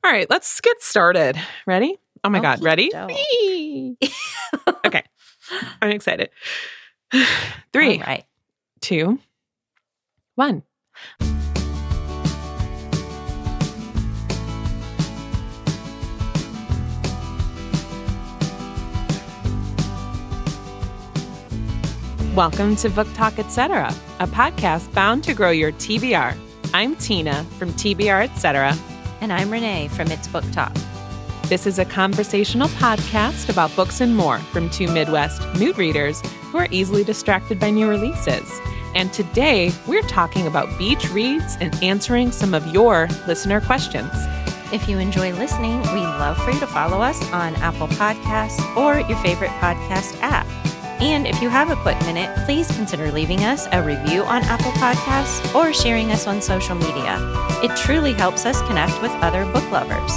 All right, let's get started. Ready? Oh my God, ready? Okay, I'm excited. 3, All right. 2, 1. Welcome to Book Talk, Etc., a podcast bound to grow your TBR. I'm Tina from TBR, Etc. And I'm Renee from It's Book Talk. This is a conversational podcast about books and more from two Midwest mood readers who are easily distracted by new releases. And today, we're talking about beach reads and answering some of your listener questions. If you enjoy listening, we'd love for you to follow us on Apple Podcasts or your favorite podcast app. And if you have a quick minute, please consider leaving us a review on Apple Podcasts or sharing us on social media. It truly helps us connect with other book lovers.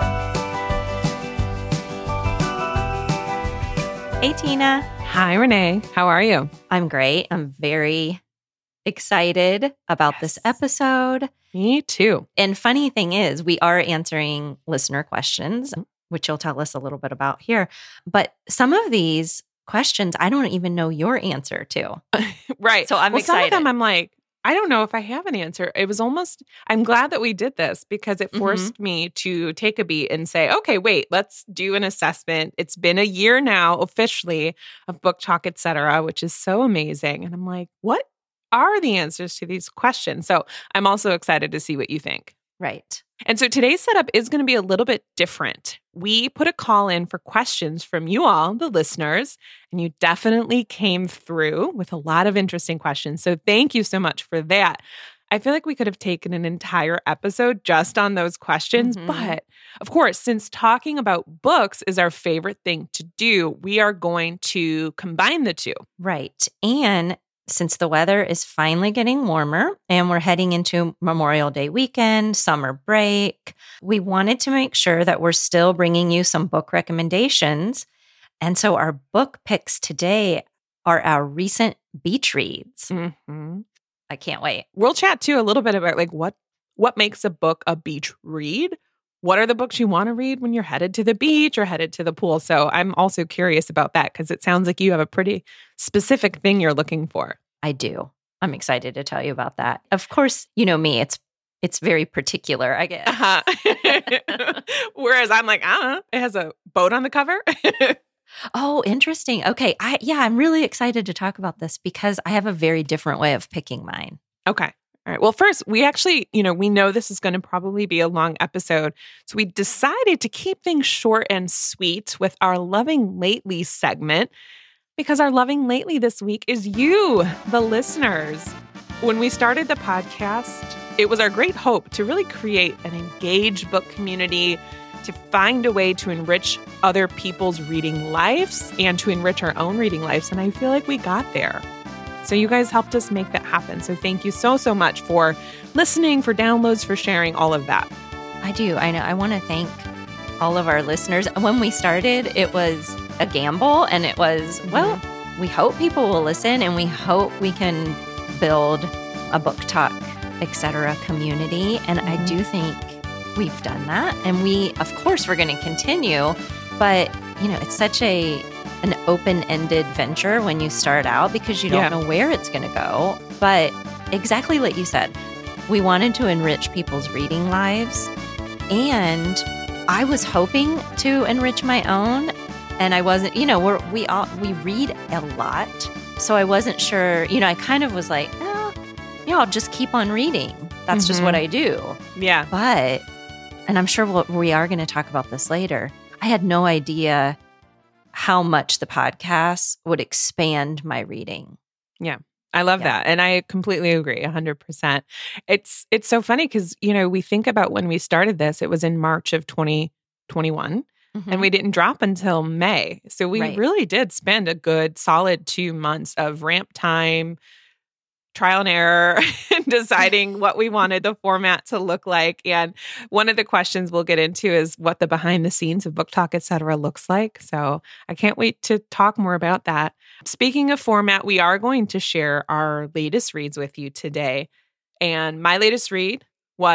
Hey, Tina. Hi, Renee. How are you? I'm great. I'm very excited about this episode. Me too. And funny thing is, we are answering listener questions, which you'll tell us a little bit about here. But some of these questions, I don't even know your answer to. Right. So I'm excited. Some of them I'm like, I don't know if I have an answer. It was almost, I'm glad that we did this because it forced me to take a beat and say, okay, wait, let's do an assessment. It's been a year now officially of Book Talk, Etc., which is so amazing. And I'm like, what are the answers to these questions? So I'm also excited to see what you think. Right. And so today's setup is going to be a little bit different. We put a call in for questions from you all, the listeners, and you definitely came through with a lot of interesting questions. So thank you so much for that. I feel like we could have taken an entire episode just on those questions. But of course, since talking about books is our favorite thing to do, we are going to combine the two. Right. And since the weather is finally getting warmer and we're heading into Memorial Day weekend, summer break, we wanted to make sure that we're still bringing you some book recommendations. And so our book picks today are our recent beach reads. I can't wait. We'll chat too a little bit about like what makes a book a beach read. What are the books you want to read when you're headed to the beach or headed to the pool? So I'm also curious about that because it sounds like you have a pretty specific thing you're looking for. I do. I'm excited to tell you about that. Of course, you know me, it's very particular, I guess. Whereas I'm like, it has a boat on the cover. Oh, interesting. Okay. I'm really excited to talk about this because I have a very different way of picking mine. Okay. All right. Well, first, we actually, we know this is going to probably be a long episode. So we decided to keep things short and sweet with our Loving Lately segment because our Loving Lately this week is you, the listeners. When we started the podcast, it was our great hope to really create an engaged book community, to find a way to enrich other people's reading lives and to enrich our own reading lives. And I feel like we got there. So you guys helped us make that happen. So thank you so, so much for listening, for downloads, for sharing all of that. I do. I know. I want to thank all of our listeners. When we started, it was a gamble and it was, we hope people will listen and we hope we can build a Book Talk, Etc. community. And I do think we've done that. And of course, we're going to continue. But, it's such an open-ended venture when you start out because you don't know where it's going to go. But exactly like you said, we wanted to enrich people's reading lives. And I was hoping to enrich my own. And I wasn't, we read a lot. So I wasn't sure, I kind of was like, I'll just keep on reading. That's just what I do. Yeah. But, and I'm sure we are going to talk about this later, I had no idea how much the podcast would expand my reading. Yeah. I love that. And I completely agree 100%. It's so funny because, we think about when we started this, it was in March of 2021 and we didn't drop until May. So we really did spend a good solid 2 months of ramp time, trial and error, deciding what we wanted the format to look like. And one of the questions we'll get into is what the behind the scenes of Book Talk, Etc. looks like. So I can't wait to talk more about that. Speaking of format, we are going to share our latest reads with you today. And my latest read was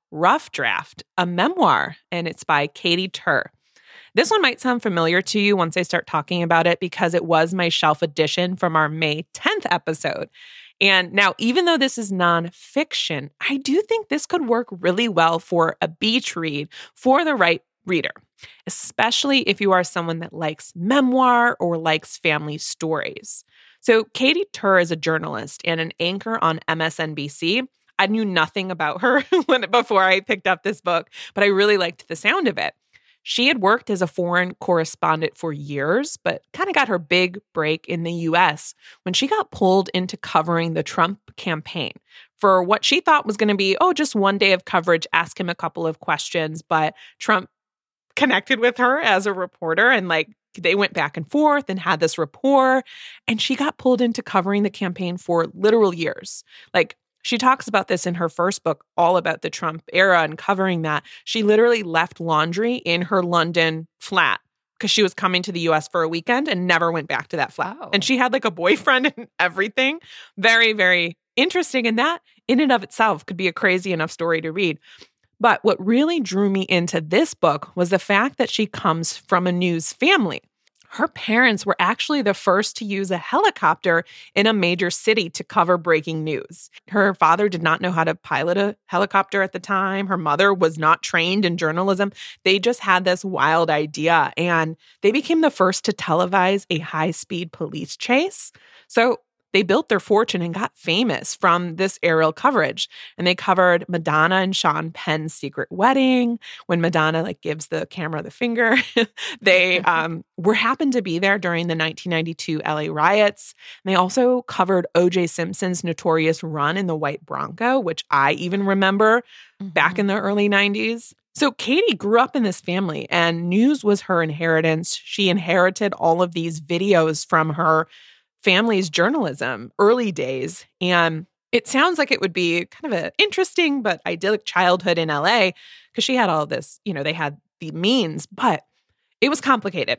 Rough Draft, a memoir, and it's by Katy Tur. This one might sound familiar to you once I start talking about it because it was my shelf edition from our May 10th episode. And now, even though this is nonfiction, I do think this could work really well for a beach read for the right reader, especially if you are someone that likes memoir or likes family stories. So Katy Tur is a journalist and an anchor on MSNBC. I knew nothing about her before I picked up this book, but I really liked the sound of it. She had worked as a foreign correspondent for years, but kind of got her big break in the U.S. when she got pulled into covering the Trump campaign for what she thought was going to be, just one day of coverage, ask him a couple of questions, but Trump connected with her as a reporter and they went back and forth and had this rapport, and she got pulled into covering the campaign for literal years. She talks about this in her first book, all about the Trump era and covering that. She literally left laundry in her London flat because she was coming to the U.S. for a weekend and never went back to that flat. Oh. And she had a boyfriend and everything. Very, very interesting. And that in and of itself could be a crazy enough story to read. But what really drew me into this book was the fact that she comes from a news family. Her parents were actually the first to use a helicopter in a major city to cover breaking news. Her father did not know how to pilot a helicopter at the time. Her mother was not trained in journalism. They just had this wild idea, and they became the first to televise a high-speed police chase. So they built their fortune and got famous from this aerial coverage. And they covered Madonna and Sean Penn's secret wedding. When Madonna gives the camera the finger, they happened to be there during the 1992 LA riots. And they also covered O.J. Simpson's notorious run in the white Bronco, which I even remember back in the early 90s. So Katy grew up in this family, and news was her inheritance. She inherited all of these videos from her family's journalism early days. And it sounds like it would be kind of an interesting but idyllic childhood in LA because she had all this, they had the means, but it was complicated.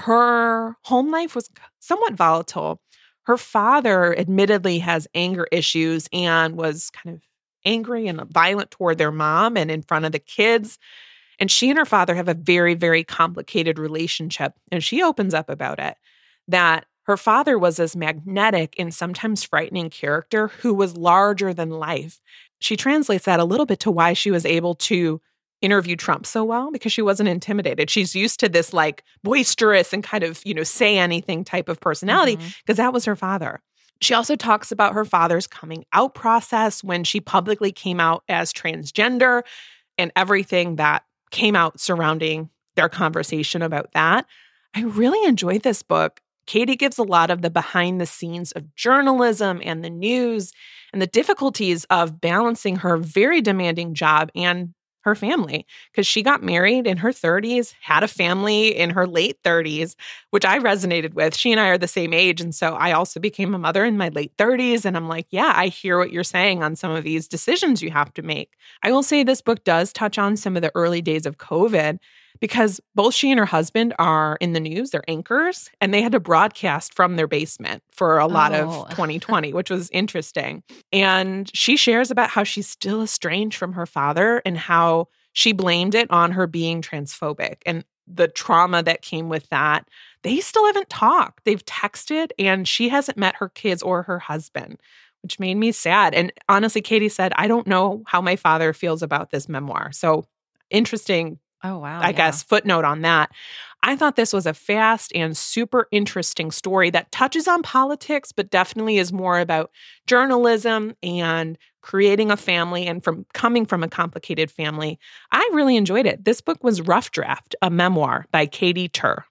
Her home life was somewhat volatile. Her father admittedly has anger issues and was kind of angry and violent toward their mom and in front of the kids. And she and her father have a very, very complicated relationship. And she opens up about it, that her father was this magnetic and sometimes frightening character who was larger than life. She translates that a little bit to why she was able to interview Trump so well, because she wasn't intimidated. She's used to this boisterous and kind of, say anything type of personality because that was her father. She also talks about her father's coming out process when she publicly came out as transgender and everything that came out surrounding their conversation about that. I really enjoyed this book. Katy gives a lot of the behind the scenes of journalism and the news and the difficulties of balancing her very demanding job and her family, because she got married in her 30s, had a family in her late 30s, which I resonated with. She and I are the same age. And so I also became a mother in my late 30s. And I'm like, yeah, I hear what you're saying on some of these decisions you have to make. I will say this book does touch on some of the early days of COVID, because both she and her husband are in the news. They're anchors, and they had to broadcast from their basement for a lot of 2020, which was interesting. And she shares about how she's still estranged from her father and how she blamed it on her being transphobic and the trauma that came with that. They still haven't talked. They've texted, and she hasn't met her kids or her husband, which made me sad. And honestly, Katy said, I don't know how my father feels about this memoir. So interesting. Oh, wow. I guess footnote on that. I thought this was a fast and super interesting story that touches on politics, but definitely is more about journalism and creating a family and coming from a complicated family. I really enjoyed it. This book was Rough Draft, a memoir by Katy Tur.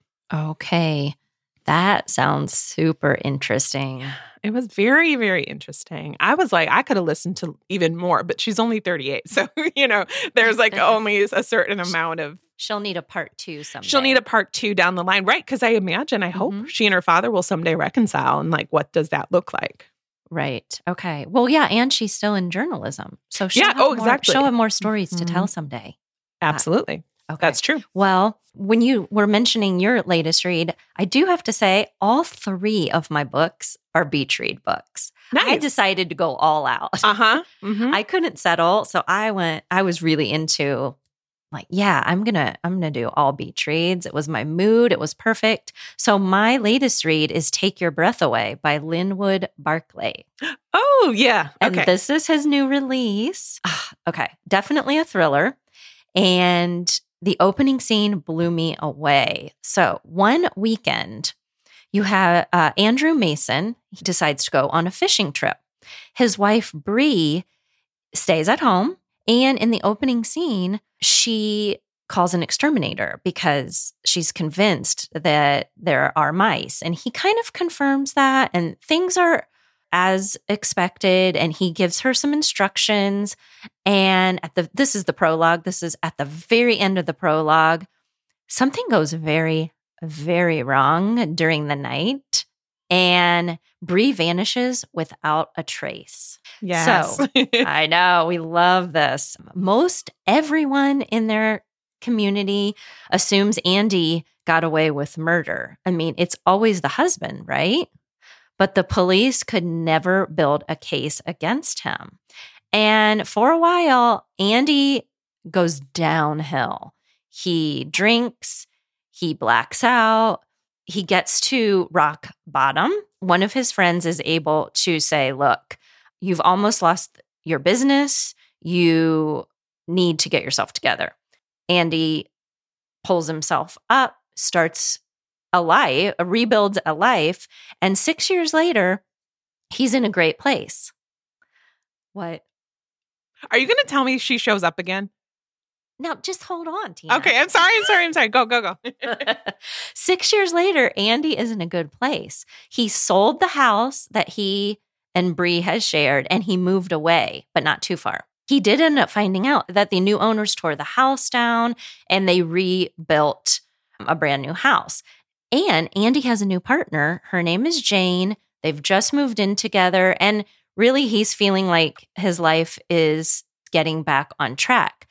Okay. That sounds super interesting. It was very, very interesting. I was like, I could have listened to even more, but she's only 38. So, there's only a certain amount of... She'll need a part 2 someday. She'll need a part 2 down the line, right? Because I hope she and her father will someday reconcile. And what does that look like? Right. Okay. Well, yeah. And she's still in journalism. So exactly. She'll have more stories to tell someday. Absolutely. Okay. That's true. Well, when you were mentioning your latest read, I do have to say all 3 of my books are beach read books. Nice. I decided to go all out. Uh-huh. Mm-hmm. I couldn't settle. So I was really into like, yeah, I'm gonna do all beach reads. It was my mood. It was perfect. So my latest read is Take Your Breath Away by Linwood Barclay. Oh, yeah. And Okay. this is his new release. Okay. Definitely a thriller. And the opening scene blew me away. So one weekend, you have Andrew Mason. He decides to go on a fishing trip. His wife, Bree, stays at home. And in the opening scene, she calls an exterminator because she's convinced that there are mice. And he kind of confirms that. And things are as expected. And he gives her some instructions. And this is the prologue. This is at the very end of the prologue. Something goes very, very wrong during the night, and Bree vanishes without a trace. Yes. So I know we love this. Most everyone in their community assumes Andy got away with murder. I mean, it's always the husband, right? But the police could never build a case against him. And for a while, Andy goes downhill. He drinks. He blacks out. He gets to rock bottom. One of his friends is able to say, look, you've almost lost your business. You need to get yourself together. Andy pulls himself up, starts rebuilds a life. And 6 years later, he's in a great place. What? Are you going to tell me she shows up again? Now, just hold on, Tina. Okay, I'm sorry. Go. 6 years later, Andy is in a good place. He sold the house that he and Bree has shared, and he moved away, but not too far. He did end up finding out that the new owners tore the house down, and they rebuilt a brand new house. And Andy has a new partner. Her name is Jane. They've just moved in together, and really, he's feeling like his life is getting back on track.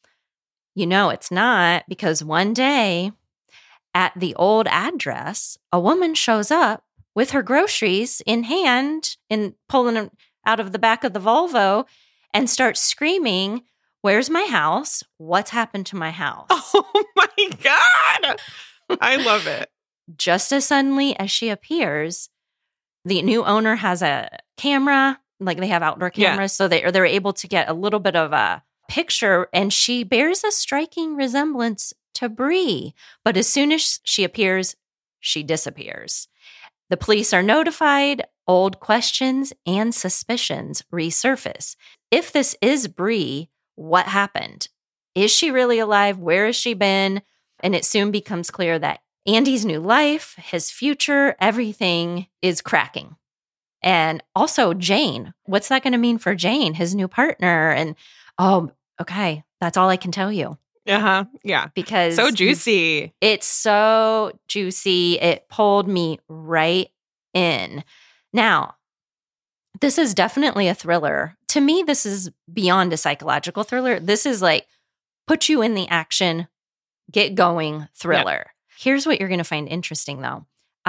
You know, it's not, because one day at the old address, a woman shows up with her groceries in hand and pulling them out of the back of the Volvo and starts screaming, "Where's my house? What's happened to my house?" Oh my God. I love it. Just as suddenly as she appears, the new owner has a camera, like they have outdoor cameras, so they're able to get a little bit of a picture, and she bears a striking resemblance to Bree. But as soon as she appears, she disappears. The police are notified. Old questions and suspicions resurface. If this is Bree, what happened? Is she really alive? Where has she been? And it soon becomes clear that Andy's new life, his future, everything is cracking. And also Jane, what's that going to mean for Jane, his new partner? And okay, that's all I can tell you. Uh-huh. Yeah. Because so juicy. It's so juicy. It pulled me right in. Now, this is definitely a thriller. To me, this is beyond a psychological thriller. This is like put you in the action, get going thriller. Yeah. Here's what you're going to find interesting, though.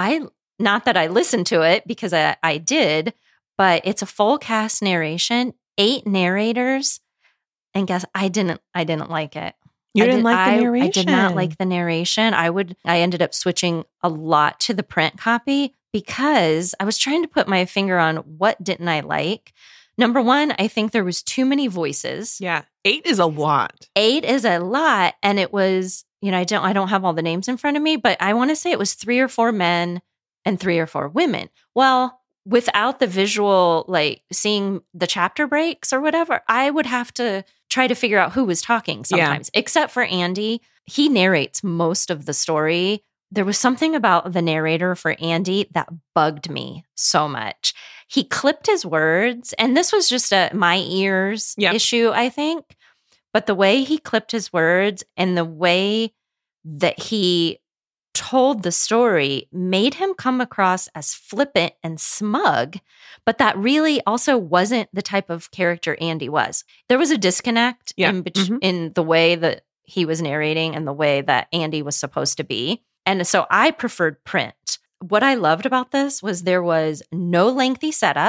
Not that I listened to it because I did, but it's a full cast narration, 8 narrators, and guess I didn't like it. You didn't like the narration? I did not like the narration. I ended up switching a lot to the print copy because I was trying to put my finger on what didn't I like. Number one, I think there was too many voices. Yeah, 8 is a lot. 8 is a lot, and it was, I don't have all the names in front of me, but I want to say it was 3 or 4 men and 3 or 4 women. Well, without the visual, like seeing the chapter breaks or whatever, I would have to try to figure out who was talking sometimes, except for Andy. He narrates most of the story. There was something about the narrator for Andy that bugged me so much. He clipped his words, and this was just my ears issue, I think. But the way he clipped his words and the way that he told the story made him come across as flippant and smug, but that really also wasn't the type of character Andy was. There was a disconnect in the way that he was narrating and the way that Andy was supposed to be. And so I preferred print. What I loved about this was there was no lengthy setup.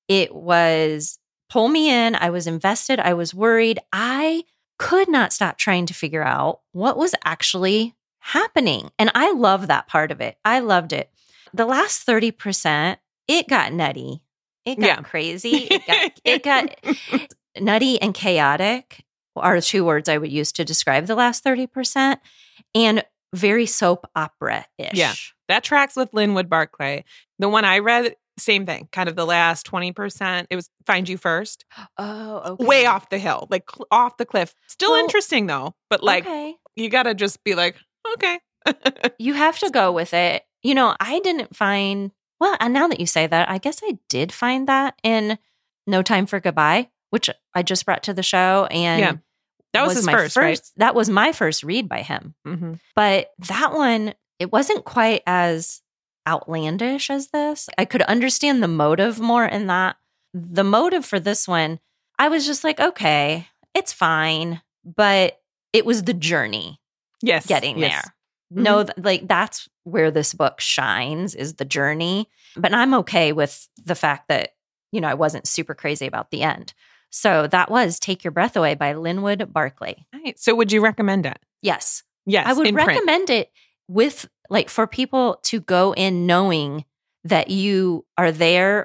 It was pull me in. I was invested. I was worried. I could not stop trying to figure out what was actually happening. And I love that part of it. I loved it. The last 30%, it got nutty. It got crazy. It got nutty and chaotic are two words I would use to describe the last 30%, and very soap opera-ish. Yeah, that tracks with Linwood Barclay. The one I read, same thing, kind of the last 20%. It was Find You First. Oh, okay. Way off the hill, like off the cliff. Still interesting though, but like you got to just be like, okay. You have to go with it. You know, I didn't find, well, and now that you say that, I guess I did find that in No Time for Goodbye, which I just brought to the show. And that was his first, right? That was my first read by him. Mm-hmm. But that one, it wasn't quite as outlandish as this. I could understand the motive more in that. The motive for this one, I was just like, okay, it's fine. But it was the journey. Yes. Getting there. Mm-hmm. No, like that's where this book shines, is the journey. But I'm okay with the fact that, you know, I wasn't super crazy about the end. So that was Take Your Breath Away by Linwood Barclay. Right. So would you recommend it? Yes. Yes. I would recommend it with, like, for people to go in knowing that you are there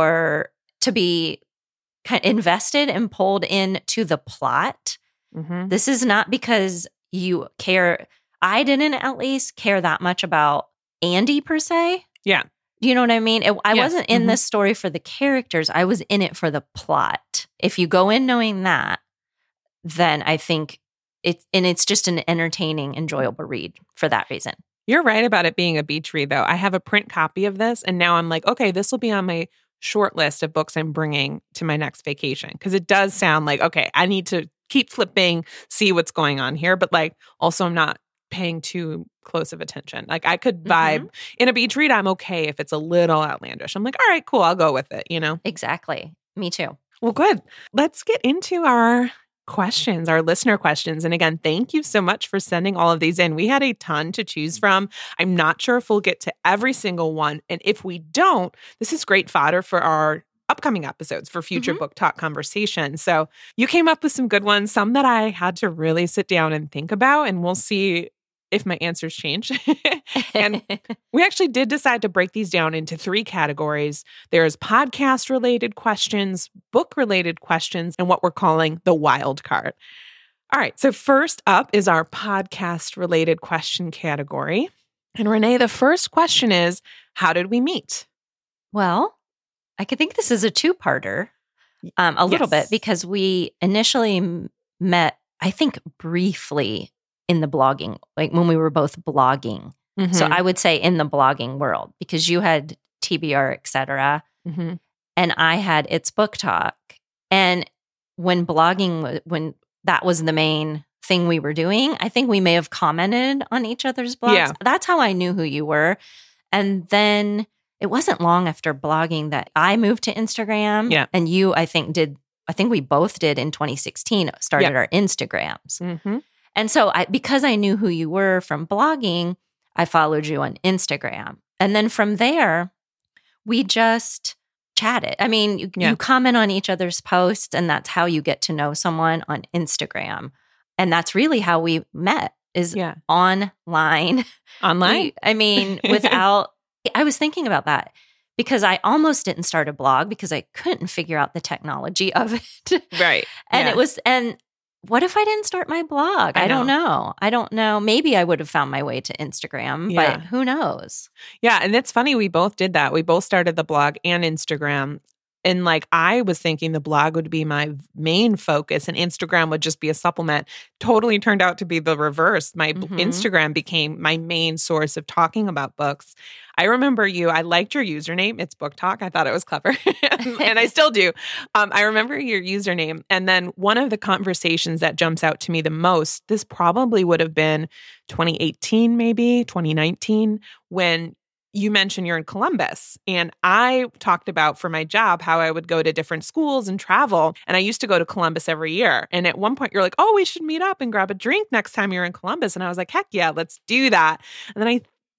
to be kind of invested and pulled into the plot. Mm-hmm. This is not because you care. I didn't at least care that much about Andy per se. Yeah. Do you know what I mean? I wasn't in this story for the characters. I was in it for the plot. If you go in knowing that, then I think it's just an entertaining, enjoyable read for that reason. You're right about it being a beach read, though. I have a print copy of this, and now I'm like, okay, this will be on my short list of books I'm bringing to my next vacation, because it does sound like, okay, I need to keep flipping, see what's going on here, but like also I'm not paying too close of attention. Like I could vibe in a beach read. I'm okay if it's a little outlandish. I'm like, all right, cool. I'll go with it, you know? Exactly. Me too. Well, good. Let's get into our questions, our listener questions. And again, thank you so much for sending all of these in. We had a ton to choose from. I'm not sure if we'll get to every single one. And if we don't, this is great fodder for our upcoming episodes for future book talk conversations. So you came up with some good ones, some that I had to really sit down and think about, and we'll see if my answers change. And we actually did decide to break these down into 3 categories. There's podcast-related questions, book-related questions, and what we're calling the wild card. All right, so first up is our podcast-related question category. And Renee, the first question is, how did we meet? Well, I could think this is a 2-parter, a little bit, because we initially met, I think, briefly in the blogging, like when we were both blogging. Mm-hmm. So I would say in the blogging world, because you had TBR, et cetera, and I had It's Book Talk. And when blogging, when that was the main thing we were doing, I think we may have commented on each other's blogs. Yeah. That's how I knew who you were. And then it wasn't long after blogging that I moved to Instagram. Yeah. And you, I think we both did in 2016, started our Instagrams. Mm-hmm. And so because I knew who you were from blogging, I followed you on Instagram. And then from there, we just chatted. I mean, you comment on each other's posts, and that's how you get to know someone on Instagram. And that's really how we met, is online. Online? I was thinking about that because I almost didn't start a blog because I couldn't figure out the technology of it. Right. And what if I didn't start my blog? I don't know. Maybe I would have found my way to Instagram, but who knows? Yeah. And it's funny. We both did that. We both started the blog and Instagram. And like, I was thinking the blog would be my main focus and Instagram would just be a supplement. Totally turned out to be the reverse. My Instagram became my main source of talking about books. I remember I liked your username. It's Book Talk. I thought it was clever. And I still do. I remember your username. And then one of the conversations that jumps out to me the most, this probably would have been 2018, maybe 2019, when you mentioned you're in Columbus. And I talked about for my job how I would go to different schools and travel. And I used to go to Columbus every year. And at one point you're like, oh, we should meet up and grab a drink next time you're in Columbus. And I was like, heck yeah, let's do that. And then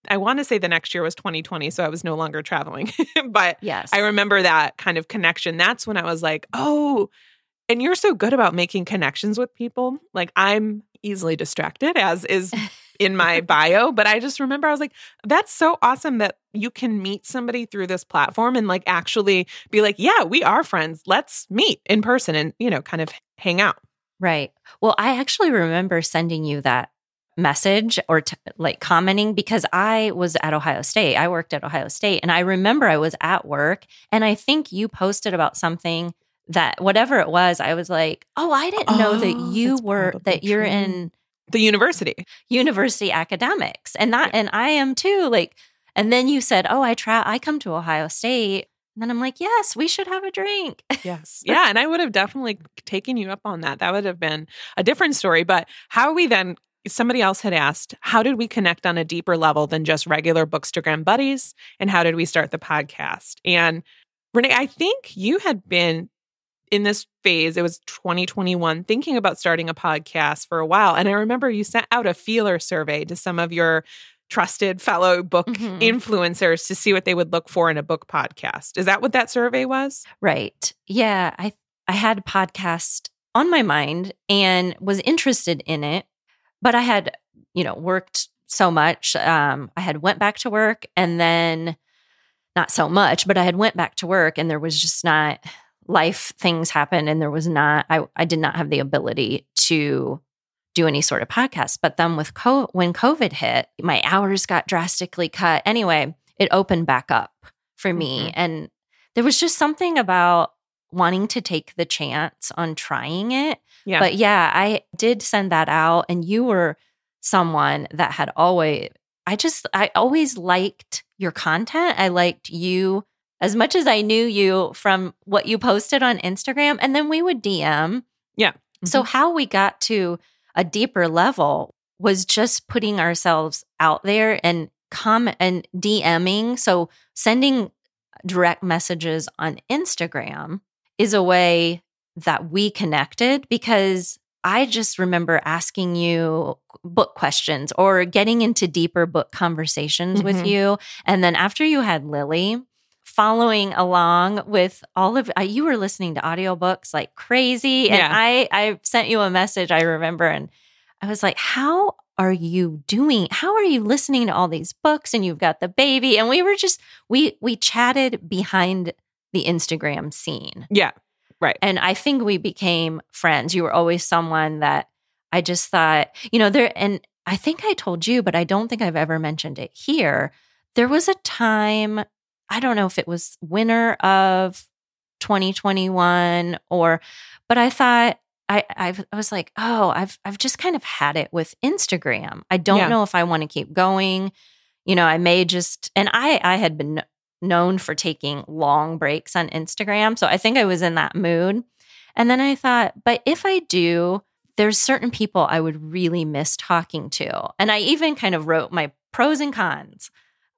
I want to say the next year was 2020, so I was no longer traveling. But Yes. I remember that kind of connection. That's when I was like, oh, and you're so good about making connections with people. Like I'm easily distracted, as is in my bio. But I just remember I was like, that's so awesome that you can meet somebody through this platform and like actually be like, yeah, we are friends. Let's meet in person and, kind of hang out. Right. Well, I actually remember sending you that message or like commenting because I was at Ohio State. I worked at Ohio State and I remember I was at work and I think you posted about something that whatever it was, I was like, oh, I didn't know that you're in the university academics and I am too. Like, and then you said, oh, I come to Ohio State. And then I'm like, yes, we should have a drink. Yes. Yeah. And I would have definitely taken you up on that. That would have been a different story. But how we then, somebody else had asked, how did we connect on a deeper level than just regular Bookstagram buddies? And how did we start the podcast? And Renee, I think you had been in this phase, it was 2021, thinking about starting a podcast for a while. And I remember you sent out a feeler survey to some of your trusted fellow book influencers to see what they would look for in a book podcast. Is that what that survey was? Right. Yeah. I had a podcast on my mind and was interested in it, but I had, worked so much. I had went back to work and then not so much, but I had went back to work and there was just not life things happened and there was not, I did not have the ability to do any sort of podcast. But then when COVID hit, my hours got drastically cut. Anyway, it opened back up for me. And there was just something about wanting to take the chance on trying it. Yeah. But yeah, I did send that out and you were someone that had I always liked your content. I liked you as much as I knew you from what you posted on Instagram. And then we would DM. Yeah. So how we got to a deeper level was just putting ourselves out there and comment and DMing. So sending direct messages on Instagram is a way that we connected because I just remember asking you book questions or getting into deeper book conversations with you. And then after you had Lily, following along with all of you were listening to audiobooks like crazy. And I sent you a message, I remember, and I was like, how are you doing? How are you listening to all these books? And you've got the baby. And we were just, we chatted behind the Instagram scene. Yeah. Right. And I think we became friends. You were always someone that I just thought, and I think I told you, but I don't think I've ever mentioned it here. There was a time, I don't know if it was winter of 2021 but I thought I was like, oh, I've just kind of had it with Instagram. I don't know if I want to keep going. I may just, and I had been known for taking long breaks on Instagram. So I think I was in that mood. And then I thought, but if I do, there's certain people I would really miss talking to. And I even kind of wrote my pros and cons.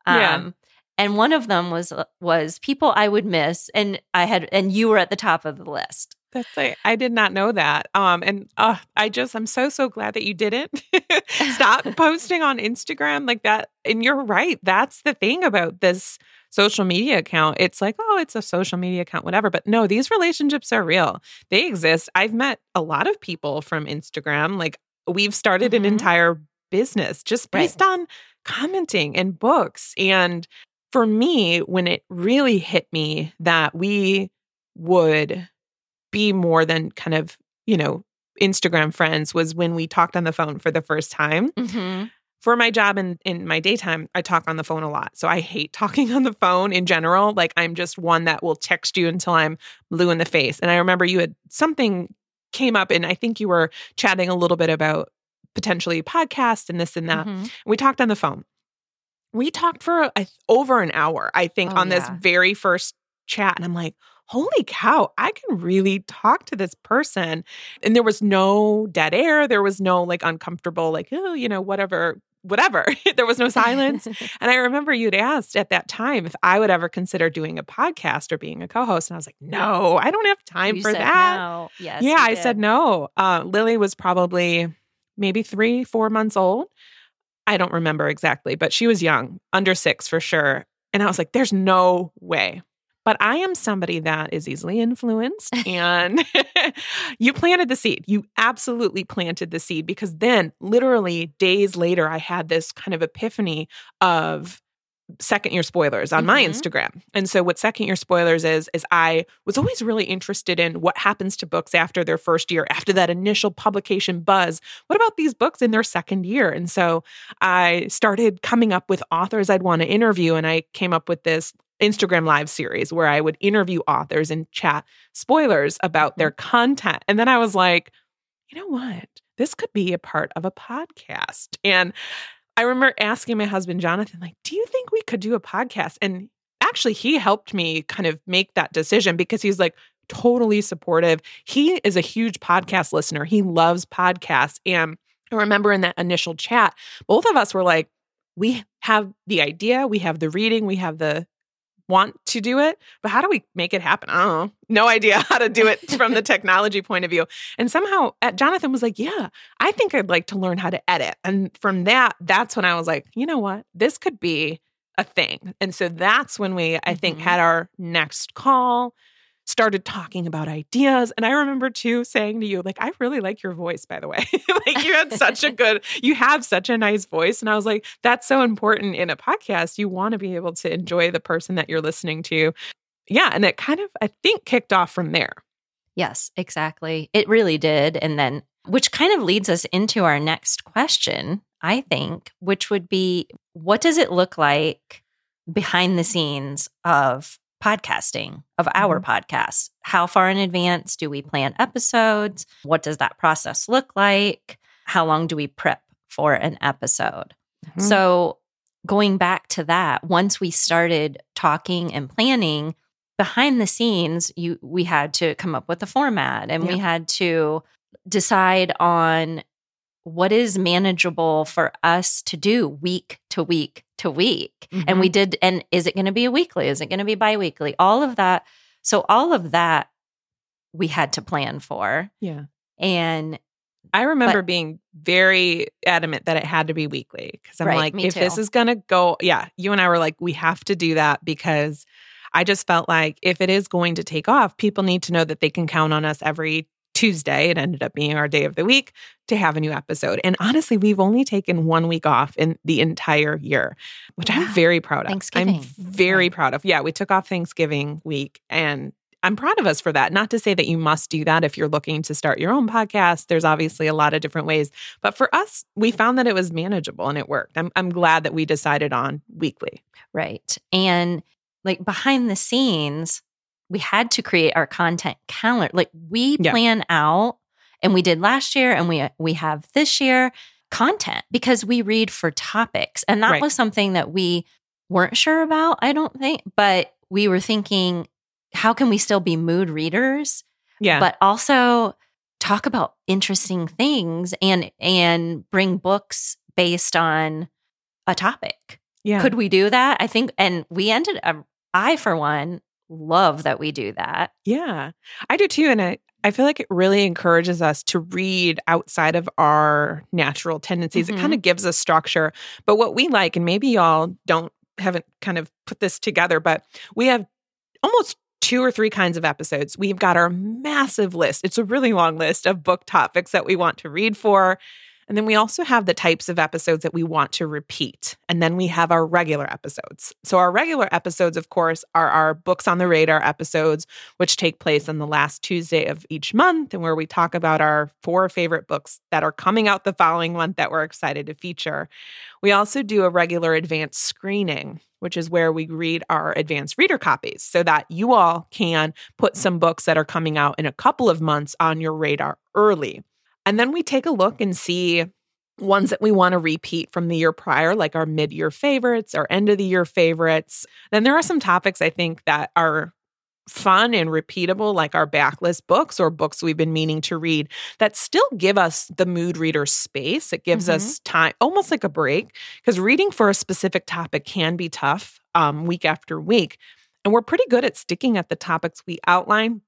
And one of them was people I would miss, and you were at the top of the list. That's like, I did not know that. I'm so glad that you didn't stop posting on Instagram like that. And you're right. That's the thing about this social media account. It's like, oh, it's a social media account, whatever. But no, these relationships are real. They exist. I've met a lot of people from Instagram. Like we've started an entire business just based on commenting and books. And for me, when it really hit me that we would be more than kind of, Instagram friends was when we talked on the phone for the first time. For my job in my daytime, I talk on the phone a lot. So I hate talking on the phone in general. Like I'm just one that will text you until I'm blue in the face. And I remember something came up and I think you were chatting a little bit about potentially a podcast and this and that. We talked on the phone. We talked for over an hour, I think, on this very first chat. And I'm like, holy cow, I can really talk to this person. And there was no dead air. There was no like uncomfortable, like, oh, whatever. There was no silence. And I remember you'd asked at that time if I would ever consider doing a podcast or being a co-host. And I was like, no, I don't have time for that. No. Yes, yeah, I said no. Lily was probably maybe 3-4 months old. I don't remember exactly, but she was young, under 6 for sure. And I was like, there's no way. But I am somebody that is easily influenced, and you planted the seed. You absolutely planted the seed, because then literally days later, I had this kind of epiphany of second year spoilers on my Instagram. And so what second year spoilers is I was always really interested in what happens to books after their first year, after that initial publication buzz. What about these books in their second year? And so I started coming up with authors I'd want to interview, and I came up with this Instagram live series where I would interview authors and chat spoilers about their content. And then I was like, you know what? This could be a part of a podcast. And I remember asking my husband, Jonathan, like, do you think we could do a podcast? And actually, he helped me kind of make that decision, because he's like totally supportive. He is a huge podcast listener. He loves podcasts. And I remember in that initial chat, both of us were like, we have the idea, we have the reading, we have the want to do it, but how do we make it happen? I don't know. No idea how to do it from the technology point of view. And somehow Jonathan was like, yeah, I think I'd like to learn how to edit. And from that's when I was like, you know what? This could be a thing. And so that's when we, I think, had our next call, started talking about ideas. And I remember too saying to you, like, I really like your voice, by the way. Like, you have such a nice voice. And I was like, that's so important in a podcast. You want to be able to enjoy the person that you're listening to. Yeah. And it kind of, I think, kicked off from there. Yes, exactly. It really did. And then, which kind of leads us into our next question, I think, which would be, what does it look like behind the scenes of podcasting, of our podcasts? How far in advance do we plan episodes? What does that process look like? How long do we prep for an episode? So going back to that, once we started talking and planning behind the scenes, we had to come up with a format, and we had to decide on what is manageable for us to do week to week to week. And we did, and is it going to be a weekly? Is it going to be biweekly? All of that. So all of that we had to plan for. Yeah. And I remember being very adamant that it had to be weekly, because I'm like, if too. this is going to go, you and I were like, we have to do that, because I just felt like if it is going to take off, people need to know that they can count on us every Tuesday. It ended up being our day of the week to have a new episode. And honestly, we've only taken 1 week off in the entire year, which I'm very proud of. Thanksgiving. I'm very proud of. Yeah, we took off Thanksgiving week, and I'm proud of us for that. Not to say that you must do that if you're looking to start your own podcast. There's obviously a lot of different ways. But for us, we found that it was manageable and it worked. I'm glad that we decided on weekly. Right. And like behind the scenes, we had to create our content calendar. Like we plan out, and we did last year, and we have this year content, because we read for topics. And that was something that we weren't sure about, I don't think, but we were thinking, how can we still be mood readers? Yeah. But also talk about interesting things and bring books based on a topic. Yeah. Could we do that? I think, and we I, for one, love that we do that. Yeah, I do too. And I feel like it really encourages us to read outside of our natural tendencies. It kind of gives us structure. But what we like, and maybe y'all haven't kind of put this together, but we have almost 2 or 3 kinds of episodes. We've got our massive list. It's a really long list of book topics that we want to read for. And then we also have the types of episodes that we want to repeat. And then we have our regular episodes. So our regular episodes, of course, are our Books on the Radar episodes, which take place on the last Tuesday of each month, and where we talk about our 4 favorite books that are coming out the following month that we're excited to feature. We also do a regular advanced screening, which is where we read our advanced reader copies so that you all can put some books that are coming out in a couple of months on your radar early. And then we take a look and see ones that we want to repeat from the year prior, like our mid-year favorites, our end-of-the-year favorites. Then there are some topics, I think, that are fun and repeatable, like our backlist books or books we've been meaning to read, that still give us the mood reader space. It gives us time, almost like a break, because reading for a specific topic can be tough week after week. And we're pretty good at sticking at the topics we outline,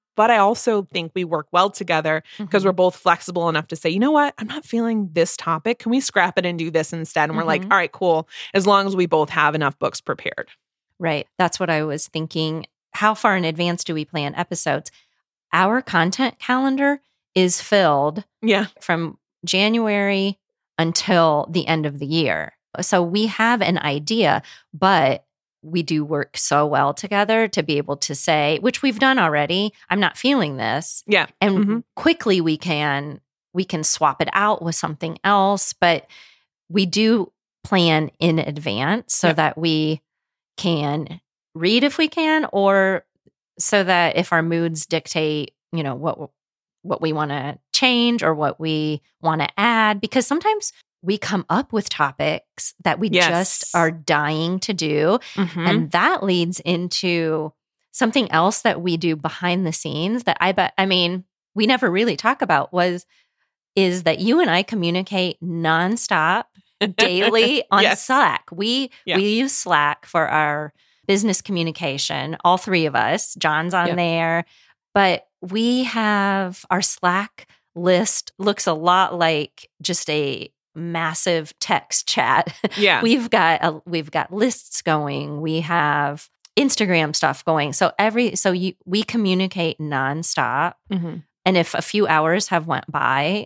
But I also think we work well together because we're both flexible enough to say, you know what? I'm not feeling this topic. Can we scrap it and do this instead? And we're like, all right, cool. As long as we both have enough books prepared. Right. That's what I was thinking. How far in advance do we plan episodes? Our content calendar is filled from January until the end of the year. So we have an idea, but we do work so well together to be able to say, which we've done already, I'm not feeling this. Yeah. And quickly we can swap it out with something else, but we do plan in advance so that we can read if we can, or so that if our moods dictate, you know, what we want to change or what we want to add, because sometimes we come up with topics that we just are dying to do. And that leads into something else that we do behind the scenes that we never really talk about is that you and I communicate nonstop daily on Slack. We use Slack for our business communication, all three of us. John's on there, but we have our Slack list looks a lot like just a massive text chat. Yeah. We've got lists going. We have Instagram stuff going. We communicate nonstop. And if a few hours have went by,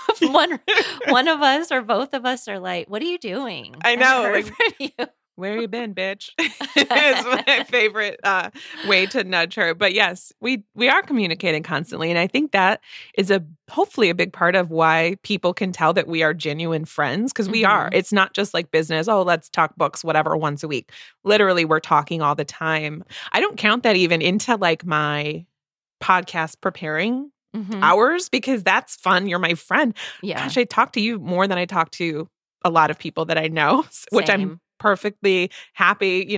one of us or both of us are like, "What are you doing?" I know. Where you been, bitch? It's my favorite way to nudge her. But yes, we are communicating constantly. And I think that is hopefully a big part of why people can tell that we are genuine friends, because we are. It's not just like business. Oh, let's talk books, whatever, once a week. Literally, we're talking all the time. I don't count that even into like my podcast preparing hours, because that's fun. You're my friend. Yeah. Gosh, I talk to you more than I talk to a lot of people that I know, which I'm perfectly happy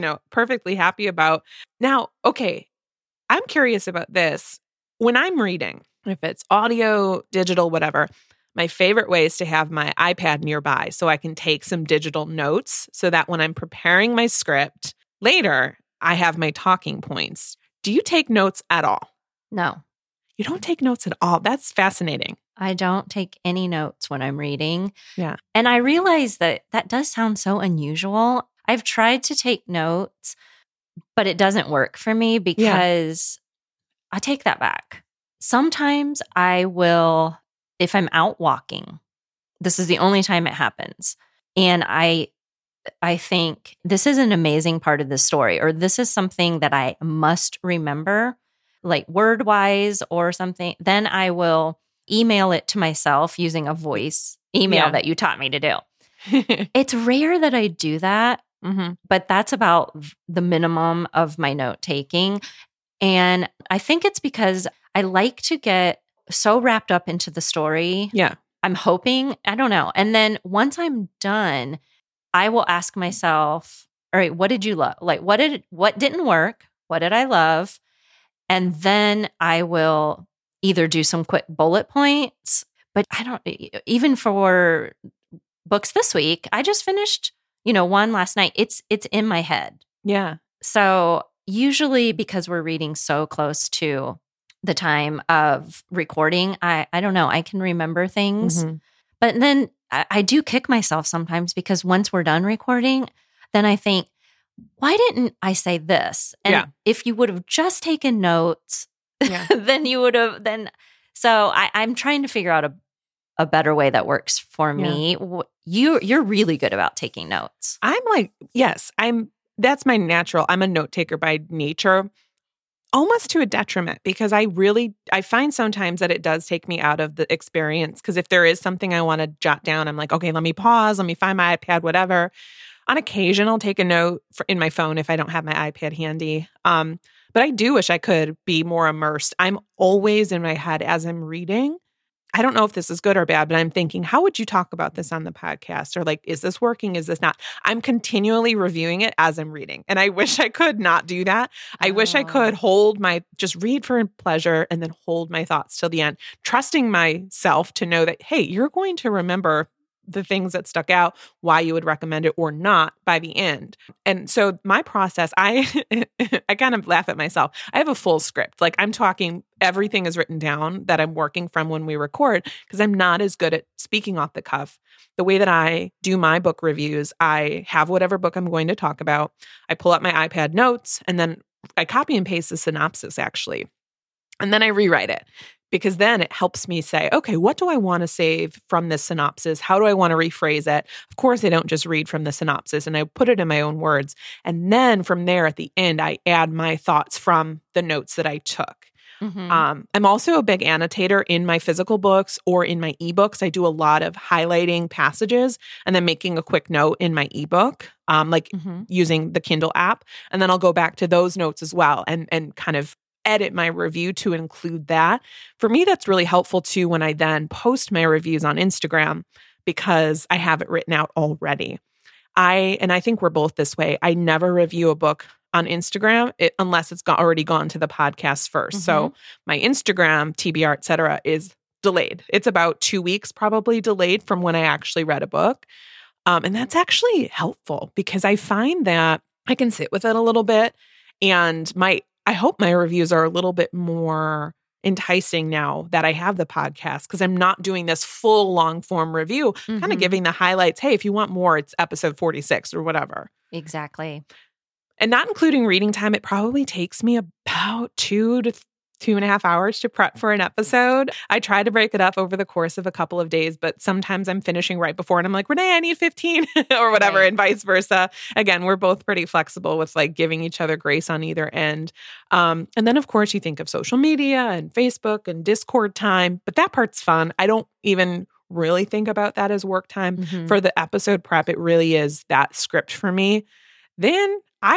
about. Now, okay, I'm curious about this. When I'm reading, if it's audio, digital, whatever, my favorite way is to have my iPad nearby so I can take some digital notes so that when I'm preparing my script later, I have my talking points. Do you take notes at all? No. You don't take notes at all. That's fascinating. I don't take any notes when I'm reading. Yeah. And I realize that does sound so unusual. I've tried to take notes, but it doesn't work for me because I take that back. Sometimes I will, if I'm out walking, this is the only time it happens. And I think this is an amazing part of the story, or this is something that I must remember, like word-wise or something. Then I will email it to myself using a voice email that you taught me to do. It's rare that I do that, but that's about the minimum of my note-taking. And I think it's because I like to get so wrapped up into the story. Yeah. I'm hoping, I don't know. And then once I'm done, I will ask myself, all right, what did you love? Like, what didn't work? What did I love? And then I will either do some quick bullet points, but even for books this week, I just finished, one last night. It's in my head. Yeah. So usually because we're reading so close to the time of recording, I don't know, I can remember things. But then I do kick myself sometimes because once we're done recording, then I think, why didn't I say this? And if you would have just taken notes, then you would have So I'm trying to figure out a better way that works for me. You're really good about taking notes. I'm like, yes, that's my natural. I'm a note taker by nature, almost to a detriment, because I find sometimes that it does take me out of the experience. Because if there is something I want to jot down, I'm like, okay, let me pause, let me find my iPad, whatever. On occasion, I'll take a note in my phone if I don't have my iPad handy. But I do wish I could be more immersed. I'm always in my head as I'm reading. I don't know if this is good or bad, but I'm thinking, how would you talk about this on the podcast? Or like, is this working? Is this not? I'm continually reviewing it as I'm reading. And I wish I could not do that. I wish I could just read for pleasure and then hold my thoughts till the end, trusting myself to know that, hey, you're going to remember the things that stuck out, why you would recommend it or not by the end. And so my process, I kind of laugh at myself. I have a full script. Like I'm talking, everything is written down that I'm working from when we record because I'm not as good at speaking off the cuff. The way that I do my book reviews, I have whatever book I'm going to talk about. I pull up my iPad notes and then I copy and paste the synopsis actually. And then I rewrite it. Because then it helps me say, okay, what do I want to save from this synopsis? How do I want to rephrase it? Of course, I don't just read from the synopsis and I put it in my own words. And then from there at the end, I add my thoughts from the notes that I took. I'm also a big annotator in my physical books or in my ebooks. I do a lot of highlighting passages and then making a quick note in my ebook, using the Kindle app. And then I'll go back to those notes as well and kind of edit my review to include that. For me, that's really helpful too when I then post my reviews on Instagram because I have it written out already. I think we're both this way. I never review a book on Instagram unless it's already gone to the podcast first. So my Instagram, TBR, et cetera, is delayed. It's about 2 weeks probably delayed from when I actually read a book. And that's actually helpful because I find that I can sit with it a little bit and I hope my reviews are a little bit more enticing now that I have the podcast because I'm not doing this full long form review, kind of giving the highlights. Hey, if you want more, it's episode 46 or whatever. Exactly. And not including reading time, it probably takes me about 2 to 2.5 hours to prep for an episode. I try to break it up over the course of a couple of days, but sometimes I'm finishing right before and I'm like, Renee, I need 15 or whatever, right. And vice versa. Again, we're both pretty flexible with like giving each other grace on either end. And then of course you think of social media and Facebook and Discord time, but that part's fun. I don't even really think about that as work time. For the episode prep, it really is that script for me. Then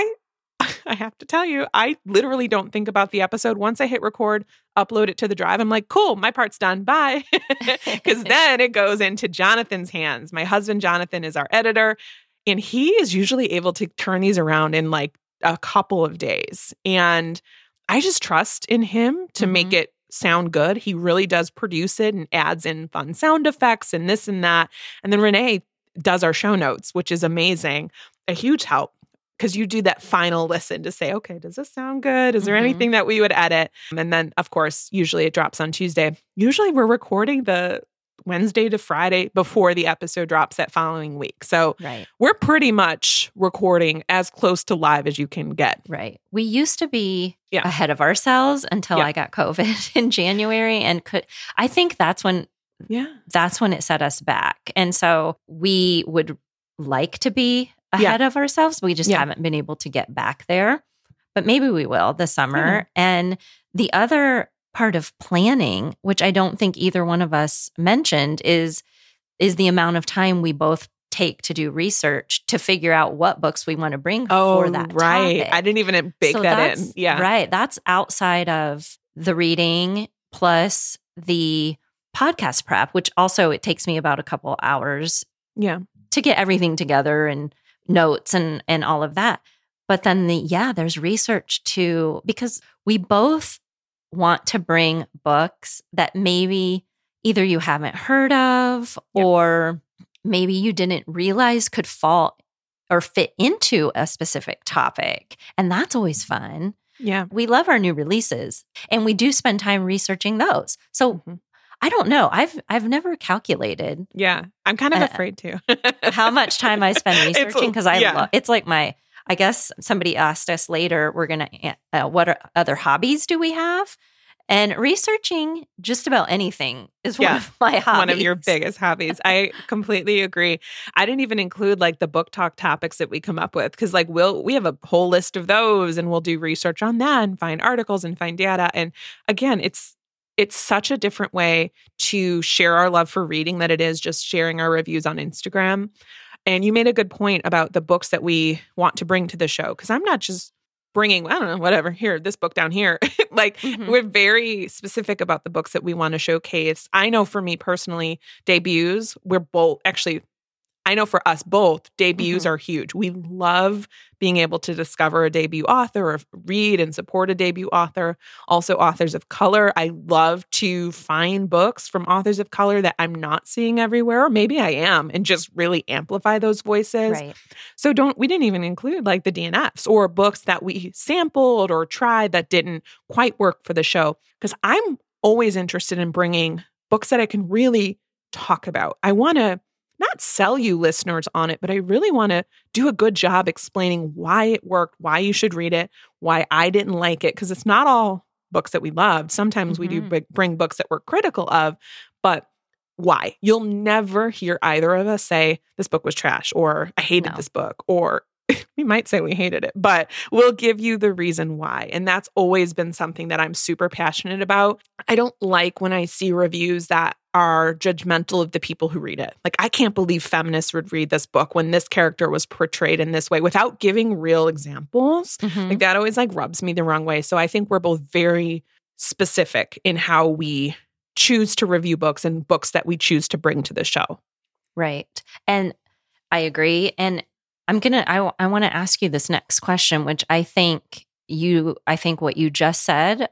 I have to tell you, I literally don't think about the episode. Once I hit record, upload it to the drive, I'm like, cool, my part's done. Bye. Because then it goes into Jonathan's hands. My husband, Jonathan, is our editor, and he is usually able to turn these around in like a couple of days. And I just trust in him to make it sound good. He really does produce it and adds in fun sound effects and this and that. And then Renee does our show notes, which is amazing, a huge help. Because you do that final listen to say, okay, does this sound good? Is there anything that we would edit? And then, of course, usually it drops on Tuesday. Usually we're recording the Wednesday to Friday before the episode drops that following week. So we're pretty much recording as close to live as you can get. Right. We used to be ahead of ourselves until I got COVID in January. And I think that's when it set us back. And so we would like to be ahead of ourselves. We just haven't been able to get back there, but maybe we will this summer. And the other part of planning, which I don't think either one of us mentioned, is the amount of time we both take to do research to figure out what books we want to bring for that topic. I didn't even bake that in. Yeah. Right. That's outside of the reading plus the podcast prep, which also it takes me about a couple hours to get everything together and notes and all of that. But then there's research too, because we both want to bring books that maybe either you haven't heard of or maybe you didn't realize could fall or fit into a specific topic. And that's always fun. Yeah. We love our new releases and we do spend time researching those. So I don't know. I've never calculated. Yeah. I'm kind of afraid to. how much time I spend researching because it's like I guess somebody asked us later, we're going to, what other hobbies do we have? And researching just about anything is one of my hobbies. One of your biggest hobbies. I completely agree. I didn't even include like the book talk topics that we come up with because like we have a whole list of those and we'll do research on that and find articles and find data. And again, it's such a different way to share our love for reading that it is just sharing our reviews on Instagram. And you made a good point about the books that we want to bring to the show. Because I'm not just bringing, I don't know, whatever, here, this book down here. Like we're very specific about the books that we want to showcase. I know for me personally, debuts, we're both, actually I know for us both, debuts are huge. We love being able to discover a debut author or read and support a debut author. Also, authors of color. I love to find books from authors of color that I'm not seeing everywhere, or maybe I am, and just really amplify those voices. Right. So we didn't even include like the DNFs or books that we sampled or tried that didn't quite work for the show. Because I'm always interested in bringing books that I can really talk about. I want to not sell you listeners on it, but I really want to do a good job explaining why it worked, why you should read it, why I didn't like it, because it's not all books that we loved. Sometimes we do bring books that we're critical of, but why? You'll never hear either of us say, this book was trash, or I hated this book, or we might say we hated it, but we'll give you the reason why. And that's always been something that I'm super passionate about. I don't like when I see reviews that are judgmental of the people who read it. Like, I can't believe feminists would read this book when this character was portrayed in this way without giving real examples. Like, that always like rubs me the wrong way. So I think we're both very specific in how we choose to review books and books that we choose to bring to the show. Right. And I agree. And I want to ask you this next question, which I think what you just said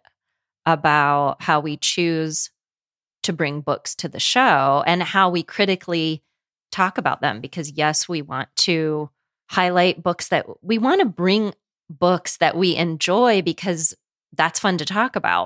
about how we choose to bring books to the show and how we critically talk about them, because yes, we want to highlight books that we want to bring books that we enjoy because that's fun to talk about.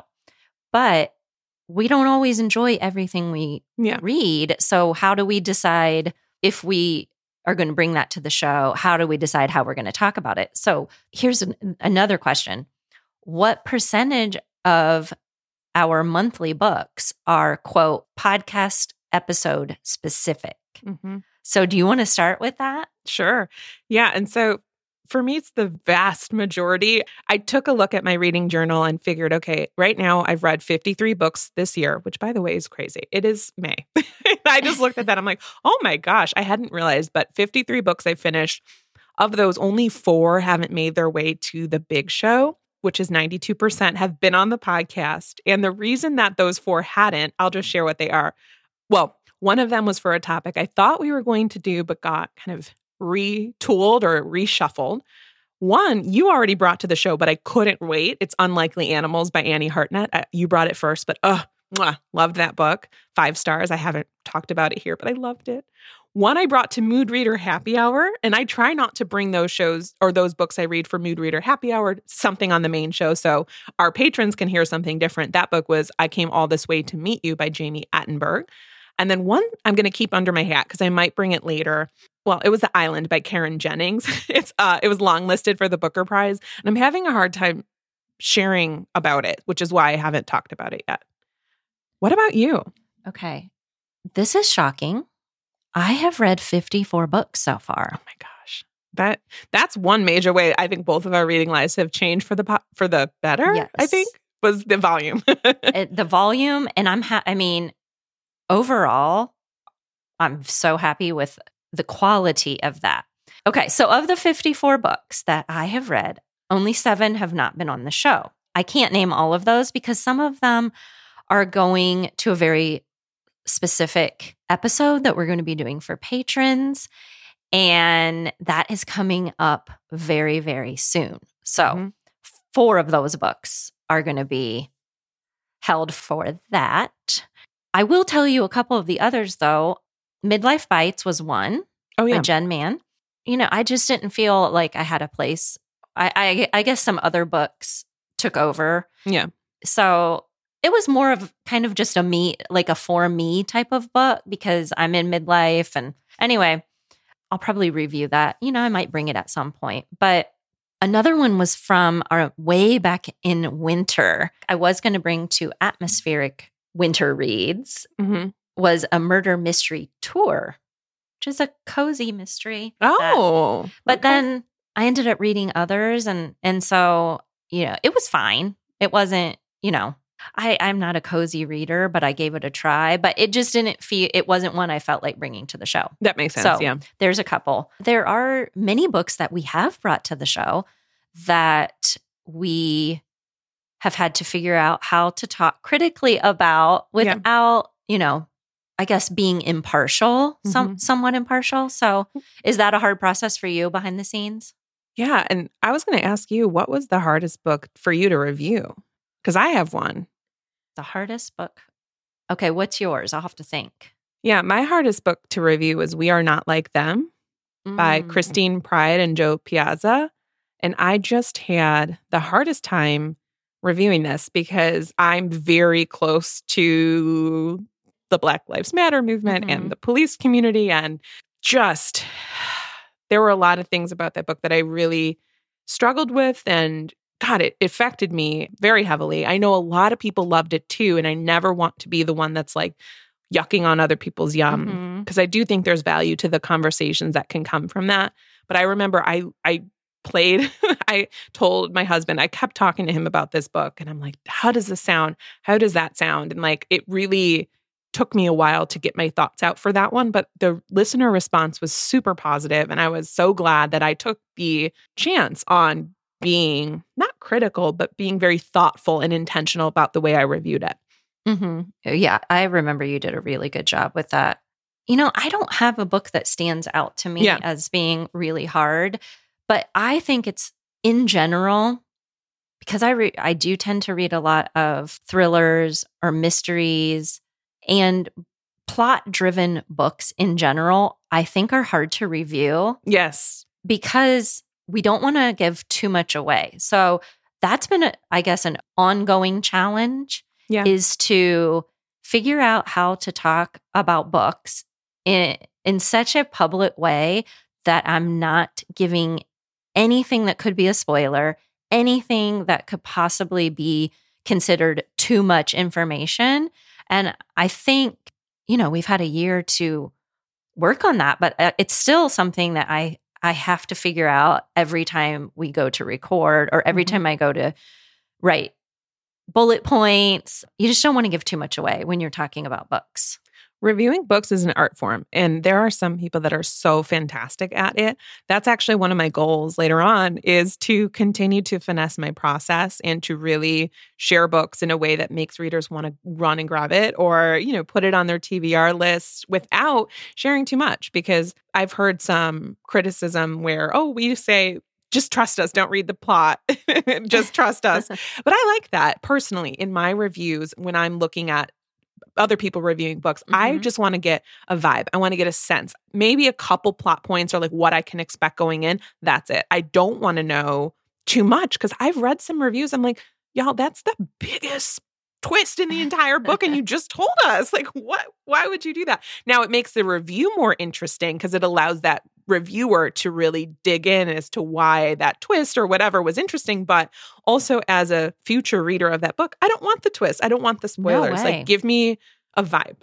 But we don't always enjoy everything we read. So how do we decide if we are going to bring that to the show? How do we decide how we're going to talk about it? So here's another question. What percentage of our monthly books are, quote, podcast episode specific? So do you want to start with that? Sure. Yeah. And so for me, it's the vast majority. I took a look at my reading journal and figured, okay, right now I've read 53 books this year, which by the way is crazy. It is May. I just looked at that. I'm like, oh my gosh, I hadn't realized, but 53 books I finished. Of those, only 4 haven't made their way to the big show, which is 92% have been on the podcast. And the reason that those 4 hadn't, I'll just share what they are. Well, one of them was for a topic I thought we were going to do, but got kind of retooled or reshuffled. One you already brought to the show, but I couldn't wait. It's Unlikely Animals by Annie Hartnett. You brought it first, but loved that book. 5 stars. I haven't talked about it here, but I loved it. One I brought to Mood Reader Happy Hour, and I try not to bring those shows or those books I read for Mood Reader Happy Hour, something on the main show, so our patrons can hear something different. That book was I Came All This Way to Meet You by Jamie Attenberg. And then one I'm going to keep under my hat because I might bring it later. Well, it was The Island by Karen Jennings. It was longlisted for the Booker Prize, and I'm having a hard time sharing about it, which is why I haven't talked about it yet. What about you? Okay. This is shocking. I have read 54 books so far. Oh my gosh. That's one major way I think both of our reading lives have changed for the better. Yes. I think was the volume. The volume, and overall, I'm so happy with the quality of that. Okay, so of the 54 books that I have read, only 7 have not been on the show. I can't name all of those because some of them are going to a very specific episode that we're going to be doing for patrons, and that is coming up very, very soon. So 4 of those books are going to be held for that. I will tell you a couple of the others, though. Midlife Bites was one. Oh, yeah. By Jen Mann. I just didn't feel like I had a place. I guess some other books took over. Yeah. So it was more of kind of just a for me type of book because I'm in midlife. And anyway, I'll probably review that. I might bring it at some point. But another one was from our way back in winter. I was going to bring to Atmospheric Winter Reads was A Murder Mystery Tour, which is a cozy mystery. Oh. But then I ended up reading others. And so, it was fine. It wasn't, I'm not a cozy reader, but I gave it a try. But it just it wasn't one I felt like bringing to the show. That makes sense, so yeah. There's a couple. There are many books that we have brought to the show that we have had to figure out how to talk critically about without, I guess, being impartial, somewhat impartial. So is that a hard process for you behind the scenes? Yeah. And I was going to ask you, what was the hardest book for you to review? Because I have one. The hardest book? Okay, what's yours? I'll have to think. Yeah, my hardest book to review is We Are Not Like Them by Christine Pride and Joe Piazza. And I just had the hardest time reviewing this because I'm very close to the Black Lives Matter movement and the police community. And just, there were a lot of things about that book that I really struggled with. And God, it affected me very heavily. I know a lot of people loved it too. And I never want to be the one that's like yucking on other people's yum. Because I do think there's value to the conversations that can come from that. But I remember I told my husband, I kept talking to him about this book. And I'm like, how does this sound? How does that sound? And like, it really took me a while to get my thoughts out for that one. But the listener response was super positive. And I was so glad that I took the chance on being not critical, but being very thoughtful and intentional about the way I reviewed it. Yeah, I remember you did a really good job with that. You know, I don't have a book that stands out to me as being really hard, but I think it's in general, because I do tend to read a lot of thrillers or mysteries, and plot-driven books in general, I think are hard to review. Yes. Because we don't want to give too much away. So that's been, I guess, an ongoing challenge. Is to figure out how to talk about books in such a public way that I'm not giving anything that could be a spoiler, anything that could possibly be considered too much information. And I think, you know, we've had a year to work on that, but it's still something that I have to figure out every time we go to record or every time I go to write bullet points. You just don't want to give too much away when you're talking about books. Reviewing books is an art form, and there are some people that are so fantastic at it. That's actually one of my goals later on, is to continue to finesse my process and to really share books in a way that makes readers want to run and grab it, or, you know, put it on their TBR list without sharing too much. Because I've heard some criticism where, we say, just trust us, don't read the plot, just trust us. But I like that personally in my reviews when I'm looking at other people reviewing books. I just want to get a vibe. I want to get a sense. Maybe a couple plot points or like what I can expect going in. That's it. I don't want to know too much because I've read some reviews. I'm like, y'all, that's the biggest twist in the entire book. And you just told us, like, what? Why would you do that? Now it makes the review more interesting because it allows that reviewer to really dig in as to why that twist or whatever was interesting. But also as a future reader of that book, I don't want the twist. I don't want the spoilers. Like, give me a vibe.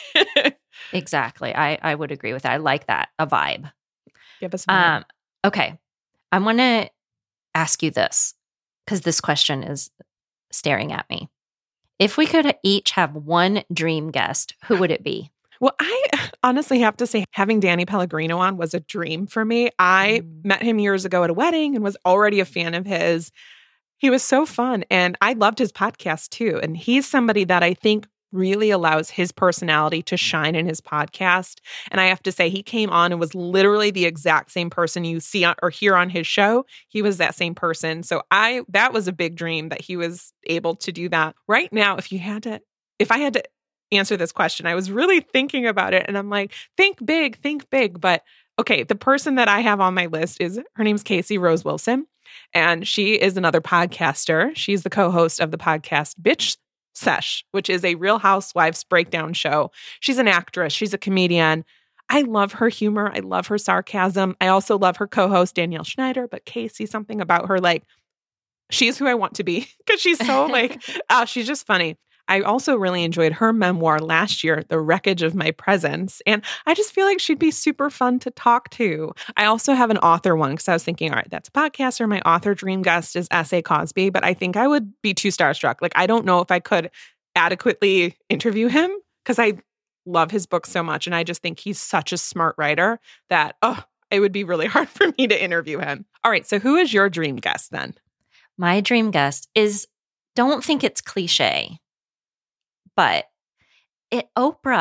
Exactly. I would agree with that. I like that. A vibe. Give us a vibe. Okay. I want to ask you this because this question is staring at me. If we could each have one dream guest, who would it be? Well, I honestly have to say having Danny Pellegrino on was a dream for me. I met him years ago at a wedding and was already a fan of his. He was so fun, and I loved his podcast too. And he's somebody that I think really allows his personality to shine in his podcast. And I have to say, he came on and was literally the exact same person you see or hear on his show. He was that same person. So that was a big dream that he was able to do that. Right now, if I had to answer this question, I was really thinking about it, and I'm like, think big. But okay, the person that I have on my list her name's Casey Rose Wilson, and she is another podcaster. She's the co-host of the podcast Bitch Sesh, which is a Real Housewives breakdown show. She's an actress. She's a comedian. I love her humor. I love her sarcasm. I also love her co-host Danielle Schneider, but Casey, something about her, like, she's who I want to be because she's so like, she's just funny. I also really enjoyed her memoir last year, The Wreckage of My Presence. And I just feel like she'd be super fun to talk to. I also have an author one because I was thinking, all right, that's a podcaster. My author dream guest is S.A. Cosby, but I think I would be too starstruck. Like, I don't know if I could adequately interview him because I love his book so much. And I just think he's such a smart writer that, it would be really hard for me to interview him. All right. So who is your dream guest then? My dream guest is, don't think it's cliche, but Oprah.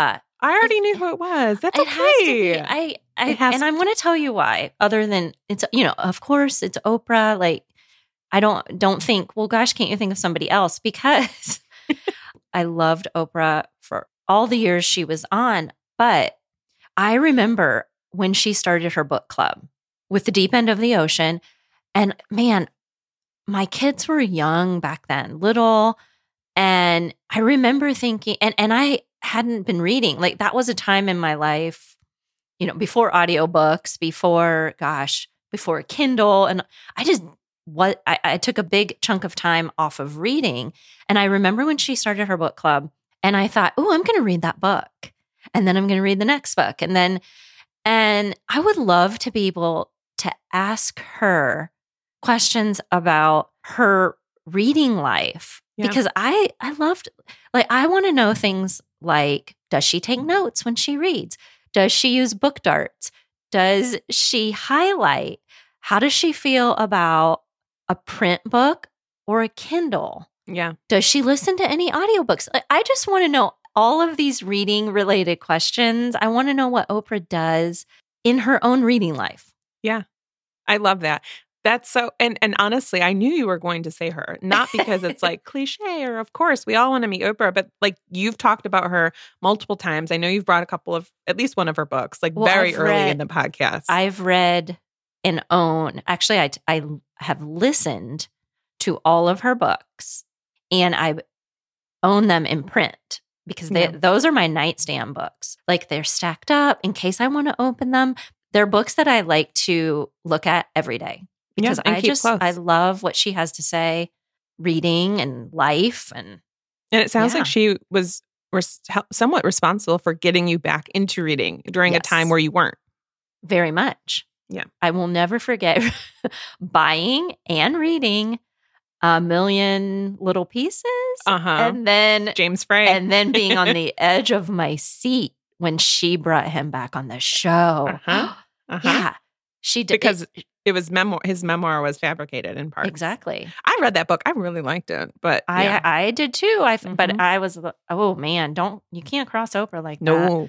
I already knew who it was. That's It okay. has to be. And I'm going to tell you why. Other than it's, of course, it's Oprah. Like, I don't think, well, gosh, can't you think of somebody else? Because I loved Oprah for all the years she was on. But I remember when she started her book club with The Deep End of the Ocean. And man, my kids were young back then, little. And I remember thinking, and I hadn't been reading. Like, that was a time in my life, before audiobooks, before Kindle. And I took a big chunk of time off of reading. And I remember when she started her book club and I thought, oh, I'm going to read that book. And then I'm going to read the next book. And I would love to be able to ask her questions about her reading life. Yeah. Because I loved, I want to know things like, does she take notes when she reads? Does she use book darts? Does she highlight? How does she feel about a print book or a Kindle? Yeah. Does she listen to any audiobooks? I just want to know all of these reading related questions. I want to know what Oprah does in her own reading life. Yeah. I love that. That's so, and honestly, I knew you were going to say her, not because it's like cliche or of course we all want to meet Oprah, but like you've talked about her multiple times. I know you've brought at least one of her books, very early in the podcast. I've read and own, actually I have listened to all of her books and I own them in print because those are my nightstand books. Like they're stacked up in case I want to open them. They're books that I like to look at every day. Because I love what she has to say, reading and life. And it sounds like she was somewhat responsible for getting you back into reading during a time where you weren't. Very much. Yeah. I will never forget buying and reading A Million Little Pieces. And then James Frey. And then being on the edge of my seat when she brought him back on the show. Yeah. She did. Because it was his memoir was fabricated in part. Exactly. I read that book. I really liked it, but I did too. But I was, oh man, you can't cross Oprah like that. No.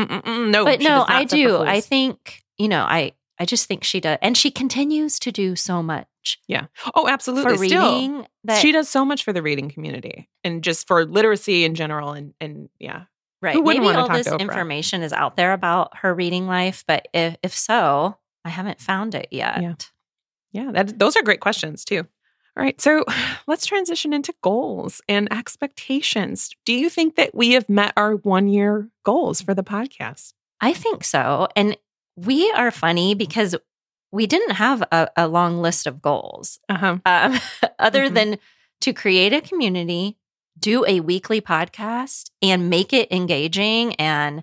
But no, I do. I think, I just think she does. And she continues to do so much. Yeah. Oh, absolutely. For reading. She does so much for the reading community and just for literacy in general. And yeah. Right. Maybe all this information is out there about her reading life, but if so, I haven't found it yet. Yeah. Those are great questions too. All right. So let's transition into goals and expectations. Do you think that we have met our 1-year goals for the podcast? I think so. And we are funny because we didn't have a long list of goals other than to create a community, do a weekly podcast and make it engaging and,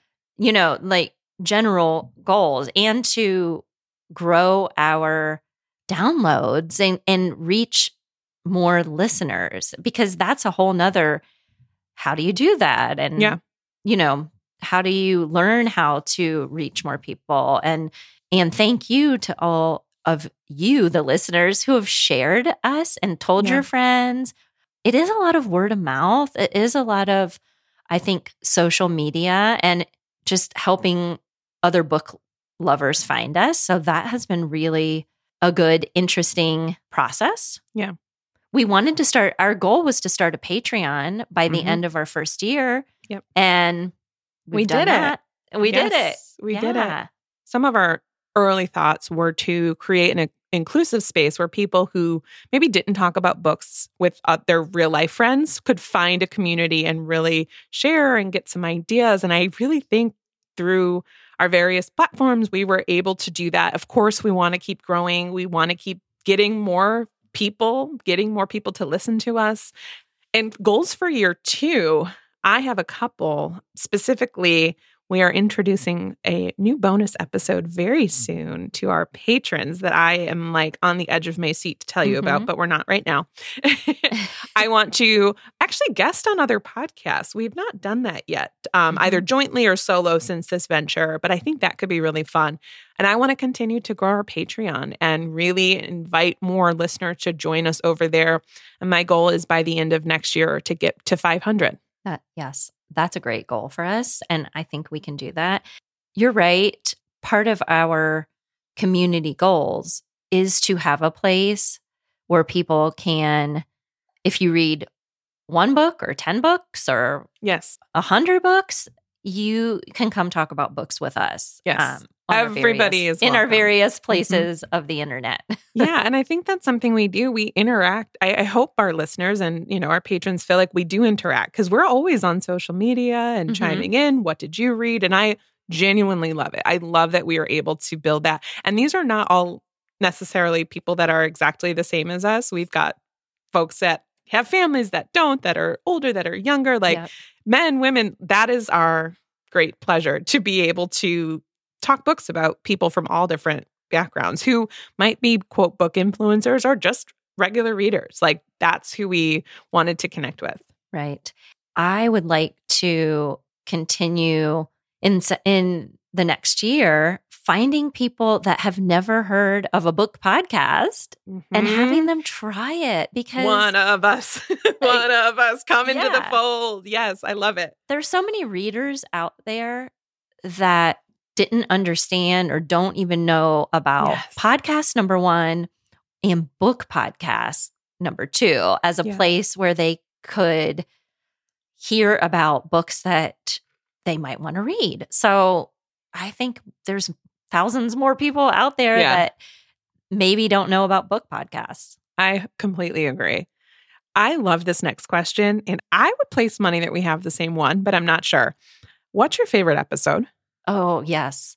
general goals and to grow our downloads and reach more listeners, because that's a whole nother, how do you do that? And, how do you learn how to reach more people? And thank you to all of you, the listeners who have shared us and told your friends. It is a lot of word of mouth. It is a lot of, I think, social media and just helping other book lovers find us. So that has been really a good, interesting process. Yeah. We wanted to start, our goal was to start a Patreon by the end of our first year. Yep. And we did it. We did it. We did it. Some of our early thoughts were to create an inclusive space where people who maybe didn't talk about books with their real life friends could find a community and really share and get some ideas. And I really think through our various platforms, we were able to do that. Of course, we want to keep growing. We want to keep getting more people to listen to us. And goals for year 2, I have a couple. Specifically, we are introducing a new bonus episode very soon to our patrons that I am on the edge of my seat to tell you about, but we're not right now. I want to actually guest on other podcasts. We've not done that yet, either jointly or solo since this venture, but I think that could be really fun. And I want to continue to grow our Patreon and really invite more listeners to join us over there. And my goal is by the end of next year to get to 500. Yes. that's a great goal for us. And I think we can do that. You're right. Part of our community goals is to have a place where people can, if you read one book or 10 books or Yes. 100 books, you can come talk about books with us. Yes. Everybody is in our welcome. various places of the internet. Yeah. And I think that's something we do. We interact. I hope our listeners and, our patrons feel like we do interact because we're always on social media and chiming in. What did you read? And I genuinely love it. I love that we are able to build that. And these are not all necessarily people that are exactly the same as us. We've got folks that have families that don't, that are older, that are younger, like men, women. That is our great pleasure to be able to talk books about people from all different backgrounds who might be, quote, book influencers or just regular readers. Like that's who we wanted to connect with. Right. I would like to continue in the next year finding people that have never heard of a book podcast and having them try it because one of us come into the fold. Yes, I love it. There's so many readers out there that didn't understand or don't even know about podcast number 1 and book podcast number 2 as a place where they could hear about books that they might want to read. So I think there's thousands more people out there that maybe don't know about book podcasts. I completely agree. I love this next question, and I would place money that we have the same one, but I'm not sure. What's your favorite episode? Oh, yes.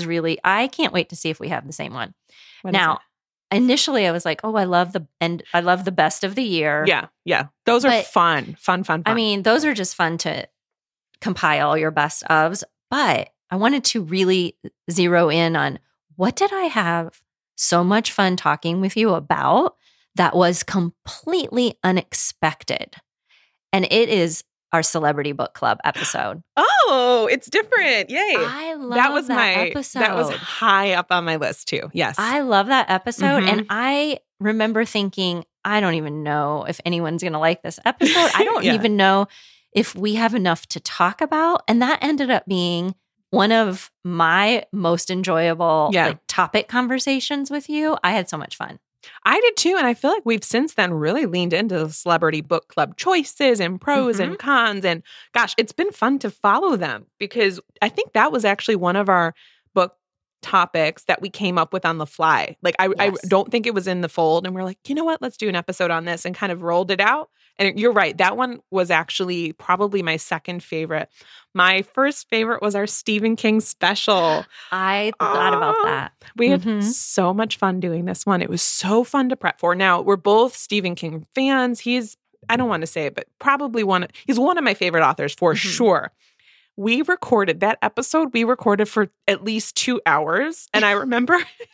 I can't wait to see if we have the same one. Now, initially I was like, oh, I love the best of the year. Yeah. Those are fun. I mean, those are just fun to compile your best ofs, but I wanted to really zero in on what did I have so much fun talking with you about that was completely unexpected. And it is our Celebrity Book Club episode. Oh, it's different. Yay. I love that episode. That was high up on my list too. Yes. I love that episode. And I remember thinking, I don't even know if anyone's going to like this episode. I don't even know if we have enough to talk about. And that ended up being one of my most enjoyable topic conversations with you. I had so much fun. I did too. And I feel like we've since then really leaned into the Celebrity Book Club choices and pros and cons. And gosh, it's been fun to follow them because I think that was actually one of our book topics that we came up with on the fly. Like I don't think it was in the fold. And we're like, you know what? Let's do an episode on this and kind of rolled it out. And you're right. That one was actually probably my second favorite. My first favorite was our Stephen King special. I thought about that. We had so much fun doing this one. It was so fun to prep for. Now, we're both Stephen King fans. I don't want to say it, but probably he's one of my favorite authors for sure. We recorded that episode. We recorded for at least 2 hours. And I remember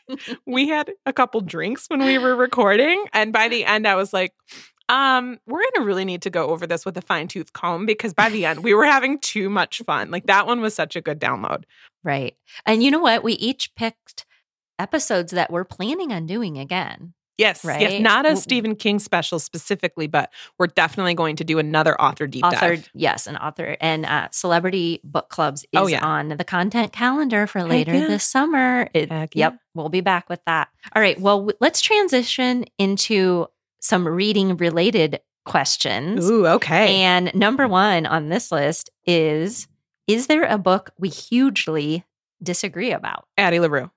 we had a couple drinks when we were recording. And by the end, I was like, we're going to really need to go over this with a fine-tooth comb because by the end, we were having too much fun. Like that one was such a good download. Right. And you know what? We each picked episodes that we're planning on doing again. Yes. Right? Yes. Not a Stephen King special specifically, but we're definitely going to do another author deep dive. Yes, an author. And Celebrity Book Clubs is on the content calendar for later this summer. Yep. We'll be back with that. All right. Well, let's transition into some reading related questions. Ooh, okay. And number 1 on this list is there a book we hugely disagree about? Addie LaRue.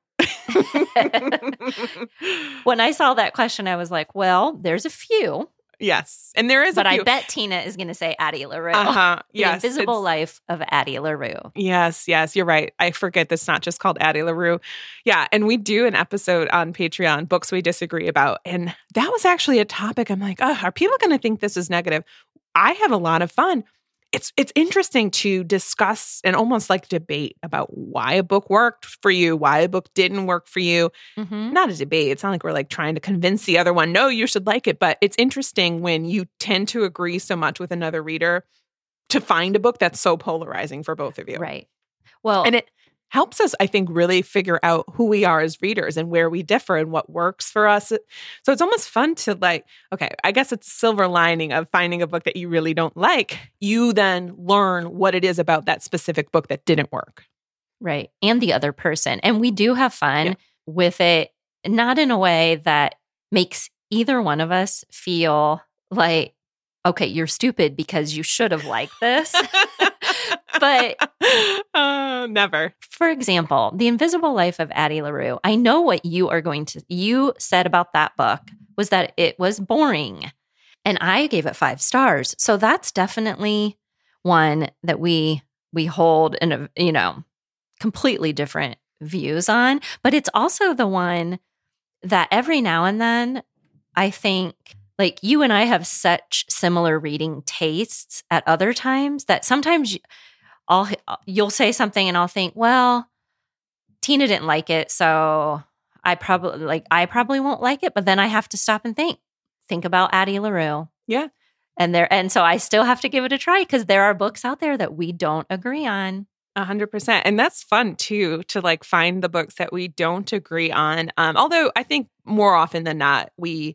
When I saw that question, I was like, well, there's a few. Yes. And there is but a few. I bet Tina is going to say Addie LaRue. Yes. The Invisible Life of Addie LaRue. Yes. You're right. I forget this not just called Addie LaRue. Yeah. And we do an episode on Patreon, Books We Disagree About. And that was actually a topic. I'm like, are people going to think this is negative? I have a lot of fun. It's interesting to discuss and almost like debate about why a book worked for you, why a book didn't work for you. Not a debate. It's not like we're like trying to convince the other one, no, you should like it. But it's interesting when you tend to agree so much with another reader to find a book that's so polarizing for both of you. Right. Well, and helps us, I think, really figure out who we are as readers and where we differ and what works for us. So it's almost fun to like, okay, I guess it's a silver lining of finding a book that you really don't like. You then learn what it is about that specific book that didn't work. Right. And the other person. And we do have fun with it, not in a way that makes either one of us feel like, okay, you're stupid because you should have liked this. But never. For example, The Invisible Life of Addie LaRue. I know what you said about that book was that it was boring. And I gave it 5 stars. So that's definitely one that we hold in completely different views on. But it's also the one that every now and then I think, like, you and I have such similar reading tastes at other times that sometimes you'll say something and I'll think, well, Tina didn't like it, so I probably won't like it. But then I have to stop and think about Addie LaRue. Yeah. And so I still have to give it a try because there are books out there that we don't agree on. 100%. And that's fun too, to like find the books that we don't agree on. Although I think more often than not, we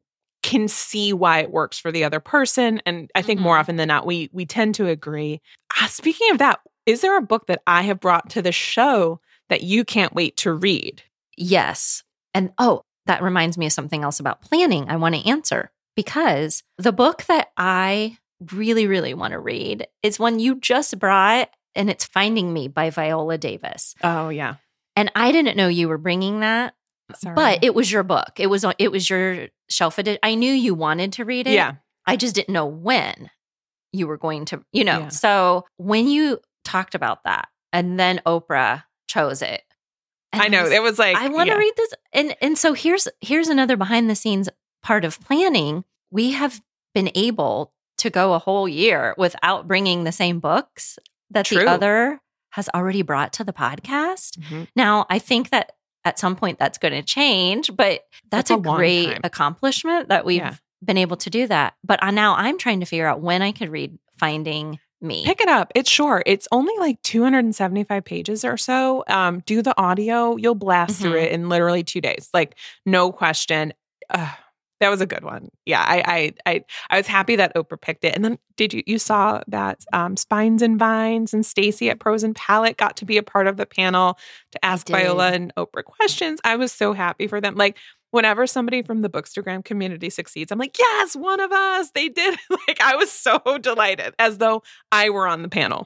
can see why it works for the other person. And I think more often than not, we tend to agree. Speaking of that, is there a book that I have brought to the show that you can't wait to read? Yes. And that reminds me of something else about planning I want to answer, because the book that I really, really want to read is one you just brought, and it's Finding Me by Viola Davis. Oh, yeah. And I didn't know you were bringing that. Sorry. But it was your book. It was your shelf edition. I knew you wanted to read it. Yeah. I just didn't know when you were going to, Yeah. So when you talked about that and then Oprah chose it. I know. It was like, I want to read this. And so here's another behind the scenes part of planning. We have been able to go a whole year without bringing the same books that True. the other has already brought to the podcast. Mm-hmm. Now, I think that at some point that's going to change, but that's a great accomplishment that we've been able to do that. But now I'm trying to figure out when I could read Finding Me. Pick it up. It's short. It's only like 275 pages or so. Do the audio. You'll blast through it in literally 2 days. Like, no question. That was a good one. Yeah, I was happy that Oprah picked it. And then you saw that Spines and Vines and Stacy at Prose and Palette got to be a part of the panel to ask Viola and Oprah questions. I was so happy for them. Like, whenever somebody from the Bookstagram community succeeds, I'm like, yes, one of us. They did. Like, I was so delighted, as though I were on the panel.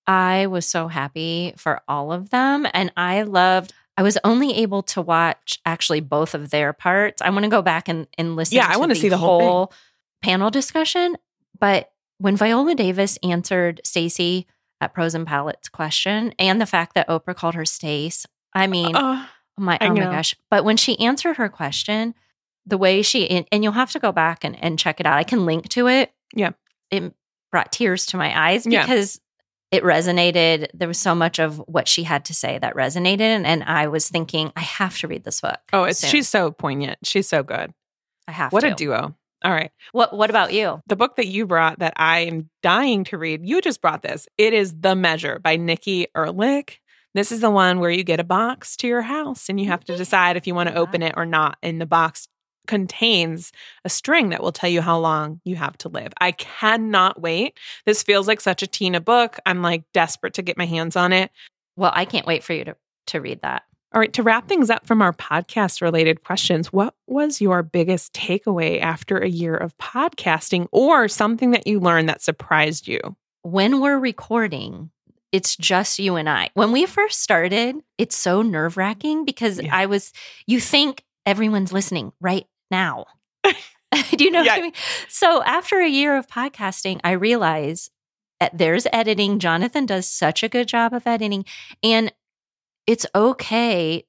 I was so happy for all of them. And I was only able to watch actually both of their parts. I want to go back and listen to I want to see the whole panel discussion. But when Viola Davis answered Stacy at Prose and Palette's question, and the fact that Oprah called her Stace, I mean, oh my gosh. But when she answered her question, the way and you'll have to go back and check it out. I can link to it. Yeah. It brought tears to my eyes because it resonated. There was so much of what she had to say that resonated. And I was thinking, I have to read this book. Oh, she's so poignant. She's so good. I have What to. a duo. All right. What about you? The book that you brought that I am dying to read, you just brought this. It is The Measure by Nikki Erlich. This is the one where you get a box to your house and you have to decide if you want to open it or not. And the box contains a string that will tell you how long you have to live. I cannot wait. This feels like such a Tina book. I'm like desperate to get my hands on it. Well, I can't wait for you to read that. All right, to wrap things up from our podcast related questions, what was your biggest takeaway after a year of podcasting, or something that you learned that surprised you? When we're recording, it's just you and I. When we first started, it's so nerve-wracking because you think everyone's listening right now. Do you know what I mean? So after a year of podcasting, I realize there's editing. Jonathan does such a good job of editing. And it's okay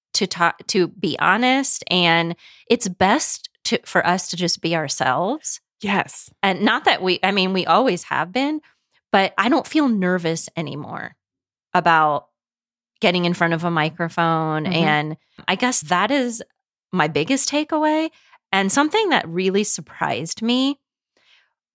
to be honest. And it's best for us to just be ourselves. Yes. And not that we always have been, but I don't feel nervous anymore about getting in front of a microphone. Mm-hmm. And I guess that is my biggest takeaway. And something that really surprised me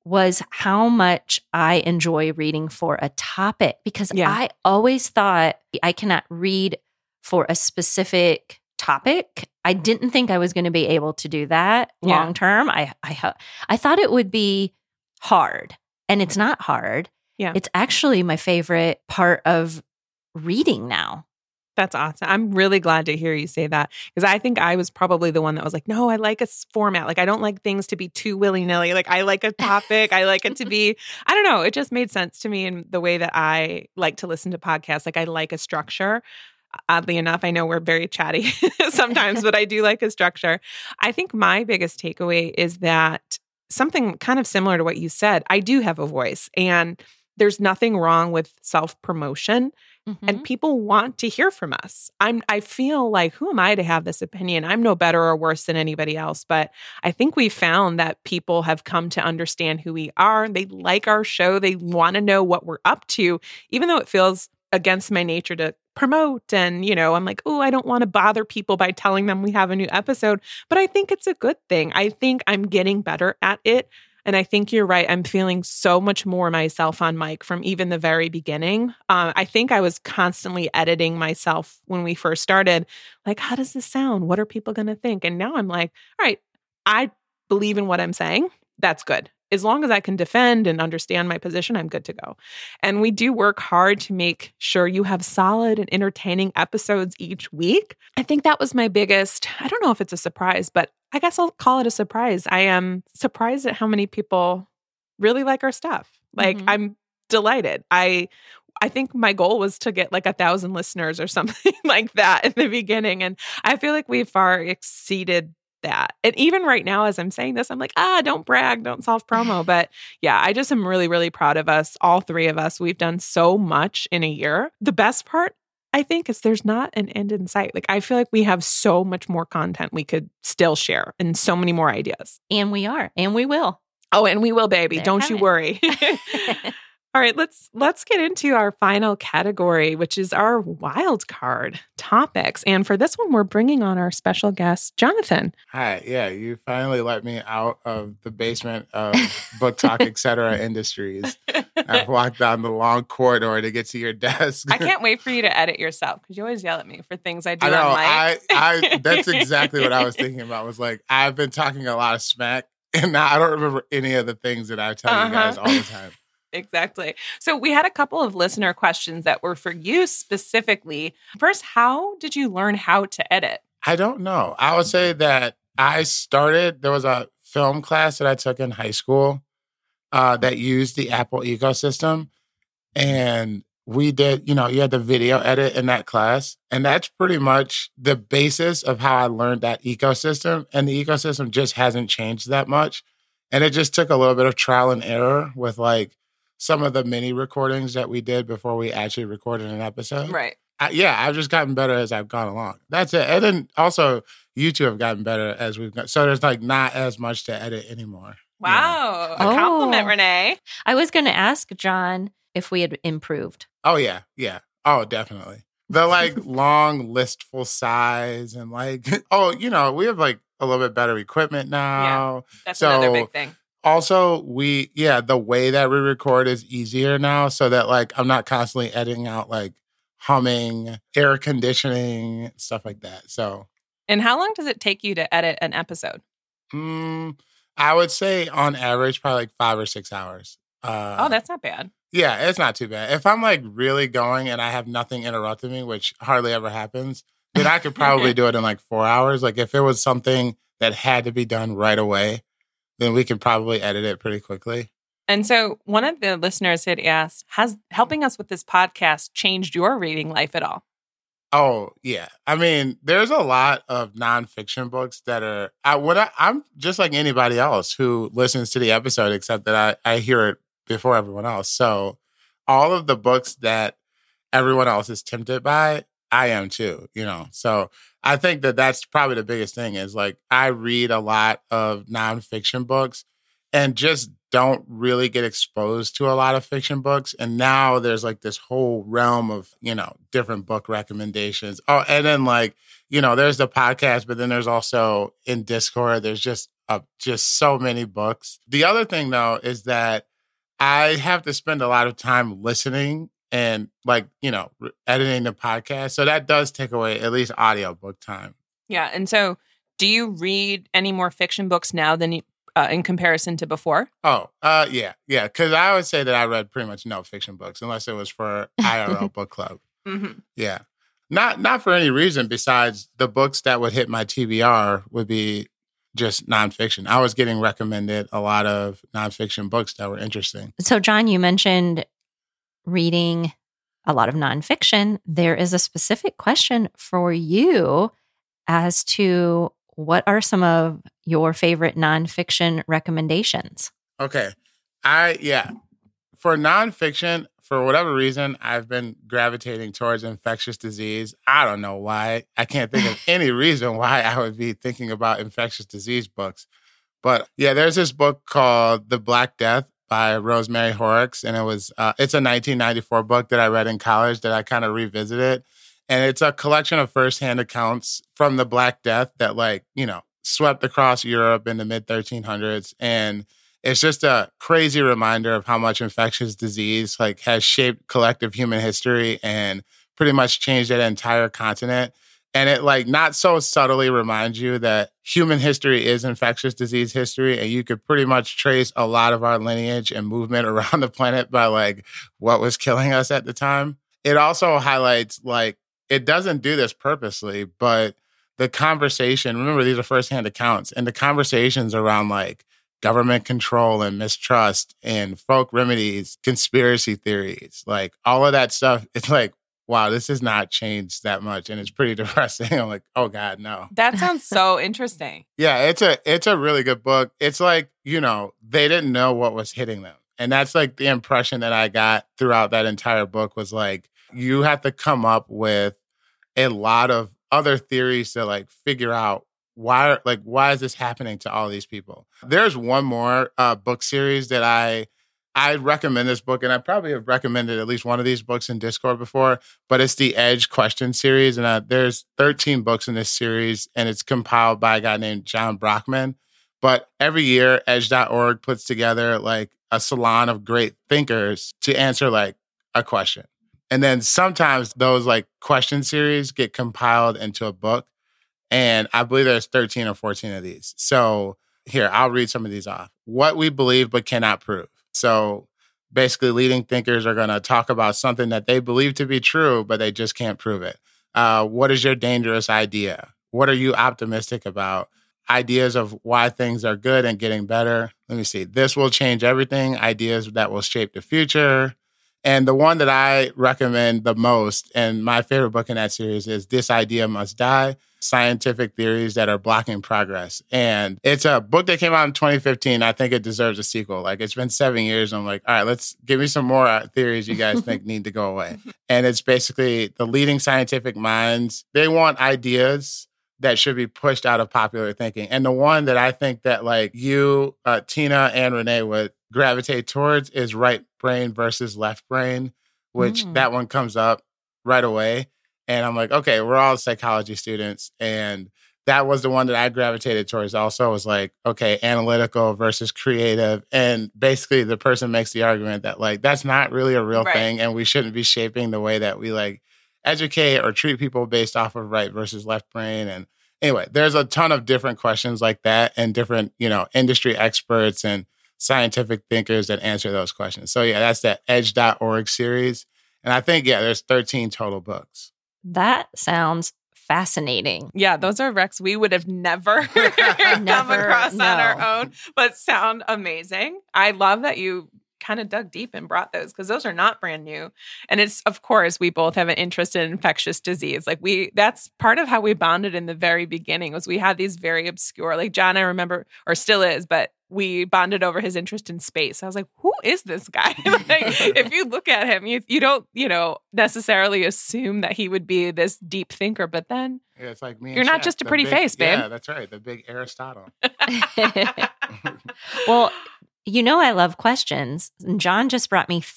was how much I enjoy reading for a topic, because Yeah. I always thought I cannot read for a specific topic. I didn't think I was going to be able to do that Yeah. long term. I thought it would be hard, and it's not hard. Yeah. It's actually my favorite part of reading now. That's awesome. I'm really glad to hear you say that, because I think I was probably the one that was like, no, I like a format. Like, I don't like things to be too willy-nilly. Like, I like a topic. I like it to be, I don't know. It just made sense to me in the way that I like to listen to podcasts. Like, I like a structure. Oddly enough, I know we're very chatty sometimes, but I do like a structure. I think my biggest takeaway is that something kind of similar to what you said, I do have a voice, and there's nothing wrong with self-promotion. And people want to hear from us. I feel like, who am I to have this opinion? I'm no better or worse than anybody else. But I think we found that people have come to understand who we are. They like our show. They want to know what we're up to, even though it feels against my nature to promote. And, I'm like, oh, I don't want to bother people by telling them we have a new episode. But I think it's a good thing. I think I'm getting better at it. And I think you're right. I'm feeling so much more myself on mic from even the very beginning. I think I was constantly editing myself when we first started. Like, how does this sound? What are people going to think? And now I'm like, all right, I believe in what I'm saying. That's good. As long as I can defend and understand my position, I'm good to go. And we do work hard to make sure you have solid and entertaining episodes each week. I think that was my biggest, I don't know if it's a surprise, but I guess I'll call it a surprise. I am surprised at how many people really like our stuff. Like, I'm delighted. I think my goal was to get like 1,000 listeners or something like that in the beginning. And I feel like we've far exceeded that. And even right now, as I'm saying this, I'm like, don't brag, don't self-promo. But yeah, I just am really, really proud of us. All three of us, we've done so much in a year. The best part, I think, is there's not an end in sight. Like, I feel like we have so much more content we could still share and so many more ideas. And we are, and we will. Oh, and we will, baby. They're Don't coming. you worry. All right, let's get into our final category, which is our wild card topics. And for this one, we're bringing on our special guest, Jonathan. Hi, yeah, you finally let me out of the basement of Book Talk, Etc. Industries. I've walked down the long corridor to get to your desk. I can't wait for you to edit yourself, because you always yell at me for things I do I know. on mic. I that's exactly what I was thinking about. Was like, I've been talking a lot of smack, and now I don't remember any of the things that I tell you guys all the time. Exactly. So we had a couple of listener questions that were for you specifically. First, how did you learn how to edit? I don't know. I would say that there was a film class that I took in high school that used the Apple ecosystem. And we did, you had the video edit in that class. And that's pretty much the basis of how I learned that ecosystem. And the ecosystem just hasn't changed that much. And it just took a little bit of trial and error with like some of the mini recordings that we did before we actually recorded an episode. Right. I've just gotten better as I've gone along. That's it. And then also, you two have gotten better as we've gone. So there's like not as much to edit anymore. Wow. A compliment, Renee. I was going to ask John if we had improved. Oh, yeah. Yeah. Oh, definitely. The like long listful size and like, we have like a little bit better equipment now. Yeah, that's another big thing. Also, the way that we record is easier now, so that like I'm not constantly editing out like humming, air conditioning, stuff like that. So, and how long does it take you to edit an episode? I would say on average, probably like 5 or 6 hours. That's not bad. Yeah, it's not too bad. If I'm like really going and I have nothing interrupting me, which hardly ever happens, then I could probably do it in like 4 hours. Like if it was something that had to be done right away, then we can probably edit it pretty quickly. And so one of the listeners had asked, has helping us with this podcast changed your reading life at all? Oh, yeah. I mean, there's a lot of nonfiction books that are, I'm just like anybody else who listens to the episode, except that I hear it before everyone else. So all of the books that everyone else is tempted by, I am too, So I think that that's probably the biggest thing is like I read a lot of nonfiction books, and just don't really get exposed to a lot of fiction books. And now there's like this whole realm of, different book recommendations. Oh, and then there's the podcast, but then there's also in Discord, there's just so many books. The other thing though, is that I have to spend a lot of time listening and editing the podcast. So that does take away at least audiobook time. Yeah. And so do you read any more fiction books now than in comparison to before? Oh, yeah. Because I would say that I read pretty much no fiction books unless it was for IRL book club. Mm-hmm. Yeah. Not for any reason besides the books that would hit my TBR would be just nonfiction. I was getting recommended a lot of nonfiction books that were interesting. So, John, you mentioned reading a lot of nonfiction. There is a specific question for you as to what are some of your favorite nonfiction recommendations? Okay. For nonfiction, for whatever reason, I've been gravitating towards infectious disease. I don't know why. I can't think of any reason why I would be thinking about infectious disease books. But yeah, there's this book called The Black Death by Rosemary Horrocks. And it's a 1994 book that I read in college that I kind of revisited. And it's a collection of firsthand accounts from the Black Death that swept across Europe in the mid 1300s. And it's just a crazy reminder of how much infectious disease has shaped collective human history and pretty much changed that entire continent. And it not so subtly reminds you that human history is infectious disease history. And you could pretty much trace a lot of our lineage and movement around the planet by what was killing us at the time. It also highlights it doesn't do this purposely, but the conversation, remember these are firsthand accounts, and the conversations around government control and mistrust and folk remedies, conspiracy theories, all of that stuff. It's wow, this has not changed that much. And it's pretty depressing. I'm like, oh God, no. That sounds so interesting. Yeah, it's a really good book. It's they didn't know what was hitting them. And that's the impression that I got throughout that entire book was you have to come up with a lot of other theories to figure out why is this happening to all these people. There's one more book series that I recommend this book, and I probably have recommended at least one of these books in Discord before, but it's the Edge Question series. And there's 13 books in this series, and it's compiled by a guy named John Brockman. But every year, edge.org puts together a salon of great thinkers to answer a question. And then sometimes those question series get compiled into a book. And I believe there's 13 or 14 of these. So here, I'll read some of these off. What we believe but cannot prove. So basically, leading thinkers are going to talk about something that they believe to be true, but they just can't prove it. What is your dangerous idea? What are you optimistic about? Ideas of why things are good and getting better. Let me see. This will change everything. Ideas that will shape the future. And the one that I recommend the most, and my favorite book in that series, is This Idea Must Die, Scientific Theories That Are Blocking Progress. And it's a book that came out in 2015. I think it deserves a sequel. It's been 7 years. And I'm like, all right, let's give me some more theories you guys think need to go away. And it's basically the leading scientific minds. They want ideas that should be pushed out of popular thinking. And the one that I think that you, Tina, and Renee would gravitate towards is right brain versus left brain, which that one comes up right away. And I'm like, okay, we're all psychology students. And that was the one that I gravitated towards also was okay, analytical versus creative. And basically the person makes the argument that that's not really a real thing. And we shouldn't be shaping the way that we educate or treat people based off of right versus left brain. And anyway, there's a ton of different questions like that and different, industry experts and scientific thinkers that answer those questions. So yeah, that's that edge.org series. And I think, there's 13 total books. That sounds fascinating. Yeah, those are recs we would have never come across on our own, but sound amazing. I love that you kind of dug deep and brought those because those are not brand new. And it's, of course, we both have an interest in infectious disease. That's part of how we bonded in the very beginning was we had these very obscure, John, I remember, or still is, but we bonded over his interest in space. I was like, who is this guy? Like, if you look at him, you don't, necessarily assume that he would be this deep thinker, but then Yeah, it's like me. you're not just a pretty face, babe. Yeah, that's right. The big Aristotle. Well, I love questions. John just brought me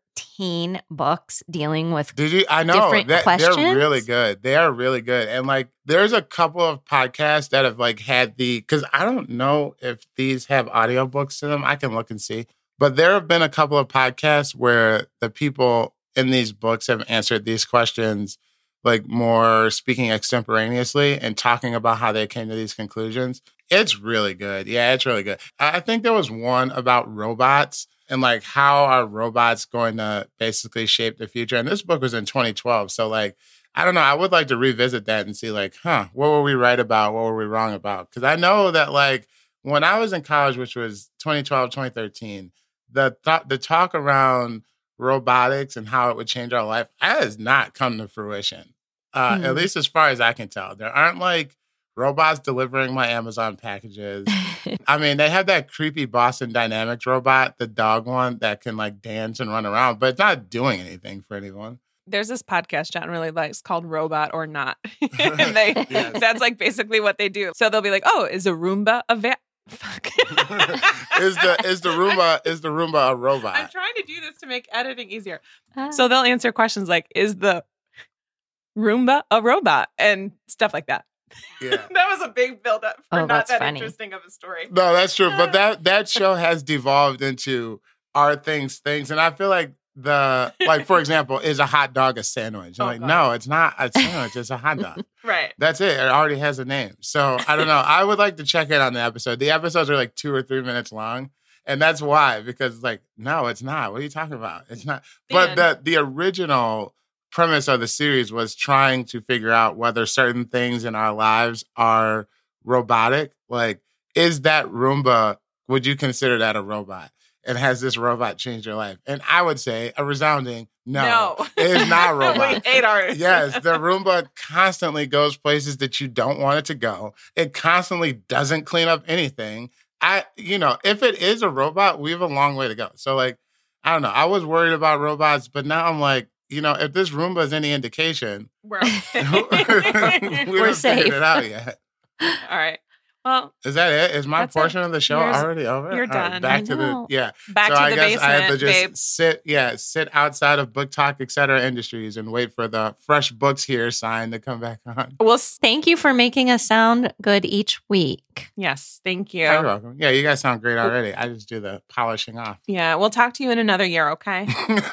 13 books dealing with Did you? I know different questions. They're really good. They are really good. And like, there's a couple of podcasts that have like had because I don't know if these have audiobooks to them. I can look and see. But there have been a couple of podcasts where the people in these books have answered these questions, like more speaking extemporaneously and talking about how they came to these conclusions. It's really good. Yeah, it's really good. I think there was one about robots and like how are robots going to basically shape the future. And this book was in 2012. So like, I don't know. I would like to revisit that and see like, what were we right about? What were we wrong about? Because I know that like when I was in college, which was 2012, 2013, the talk around robotics and how it would change our life has not come to fruition. At least as far as I can tell. There aren't like robots delivering my Amazon packages. I mean, they have that creepy Boston Dynamics robot, the dog one that can like dance and run around, but it's not doing anything for anyone. There's this podcast John really likes called Robot or Not. And that's like basically what they do. So they'll be like, oh, is a Roomba a Fuck. Is the Roomba a robot? I'm trying to do this to make editing easier. So they'll answer questions like, is the Roomba a robot? And stuff like that. Yeah. That was a big buildup for not that's that funny. interesting of a story. No, that's true. But that show has devolved into Are Things Things. And I feel like for example, is a hot dog a sandwich? I'm no, it's not a sandwich. It's a hot dog. Right. That's it. It already has a name. So I don't know. I would like to check in on the episode. The episodes are like 2 or 3 minutes long. And that's why, because like, no, it's not. What are you talking about? It's not. But the original premise of the series was trying to figure out whether certain things in our lives are robotic. Like, is that Roomba, would you consider that a robot? And has this robot changed your life? And I would say a resounding no. It is not a robot. We hate ours. Yes, the Roomba constantly goes places that you don't want it to go. It constantly doesn't clean up anything. If it is a robot, we have a long way to go. So like, I don't know. I was worried about robots, but now I'm like, if this Roomba is any indication, we're haven't safe. figured it out yet. All right. Well, is that it? Is my portion of the show already over? You're done. Back to the basement, I have to just babe. sit outside of Book Talk, etc. Industries and wait for the fresh books here sign to come back on. Well, thank you for making us sound good each week. Yes, thank you. You're welcome. Yeah, you guys sound great already. I just do the polishing off. Yeah, we'll talk to you in another year, okay?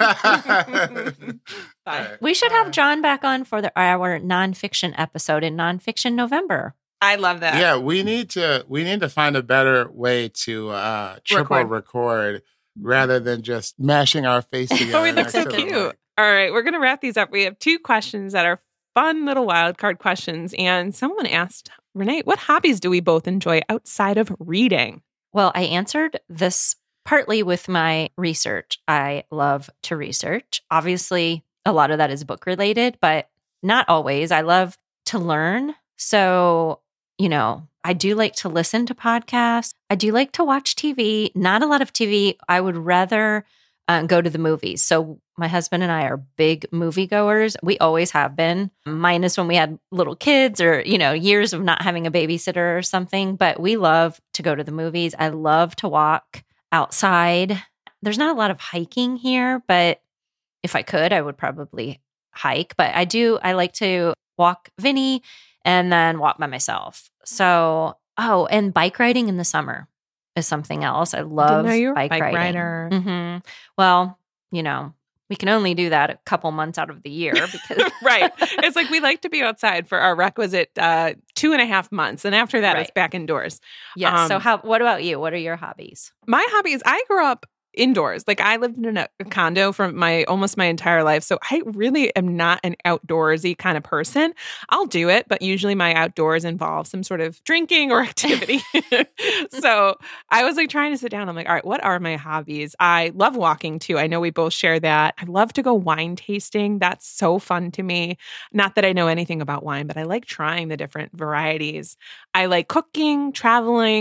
Bye. We should have John back on for our nonfiction episode in Nonfiction November. I love that. Yeah, we need to find a better way to triple record rather than just mashing our face together. Oh, we look so cute. All right, we're going to wrap these up. We have 2 questions that are fun little wild card questions. And someone asked, Renee, what hobbies do we both enjoy outside of reading? Well, I answered this partly with my research. I love to research. Obviously, a lot of that is book related, but not always. I love to learn. So, I do like to listen to podcasts. I do like to watch TV. Not a lot of TV. I would rather go to the movies. So my husband and I are big moviegoers. We always have been, minus when we had little kids or, years of not having a babysitter or something. But we love to go to the movies. I love to walk outside. There's not a lot of hiking here, but if I could, I would probably hike. But I like to walk Vinny and then walk by myself. So, and bike riding in the summer is something else. I love bike riding. Rider. Mm-hmm. Well, we can only do that a couple months out of the year because right. It's like we like to be outside for our requisite 2.5 months, and after that, it's back indoors. Yeah. So, what about you? What are your hobbies? My hobbies. I grew up indoors. Like I lived in a condo for almost my entire life. So I really am not an outdoorsy kind of person. I'll do it, but usually my outdoors involve some sort of drinking or activity. So I was like trying to sit down. I'm like, all right, what are my hobbies? I love walking too. I know we both share that. I love to go wine tasting. That's so fun to me. Not that I know anything about wine, but I like trying the different varieties. I like cooking, traveling,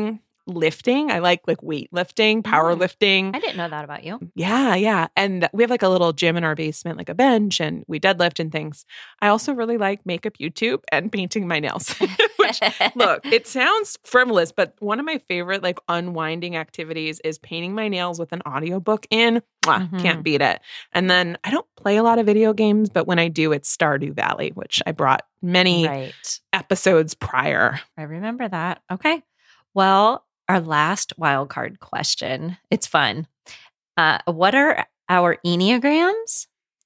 lifting. I like weightlifting, powerlifting. I didn't know that about you. Yeah. And we have like a little gym in our basement, like a bench, and we deadlift and things. I also really like makeup YouTube and painting my nails. Which, look, it sounds frivolous, but one of my favorite like unwinding activities is painting my nails with an audiobook in. Can't beat it. And then I don't play a lot of video games, but when I do, it's Stardew Valley, which I brought many episodes prior. I remember that. Okay. Well, our last wildcard question. It's fun. What are our Enneagrams?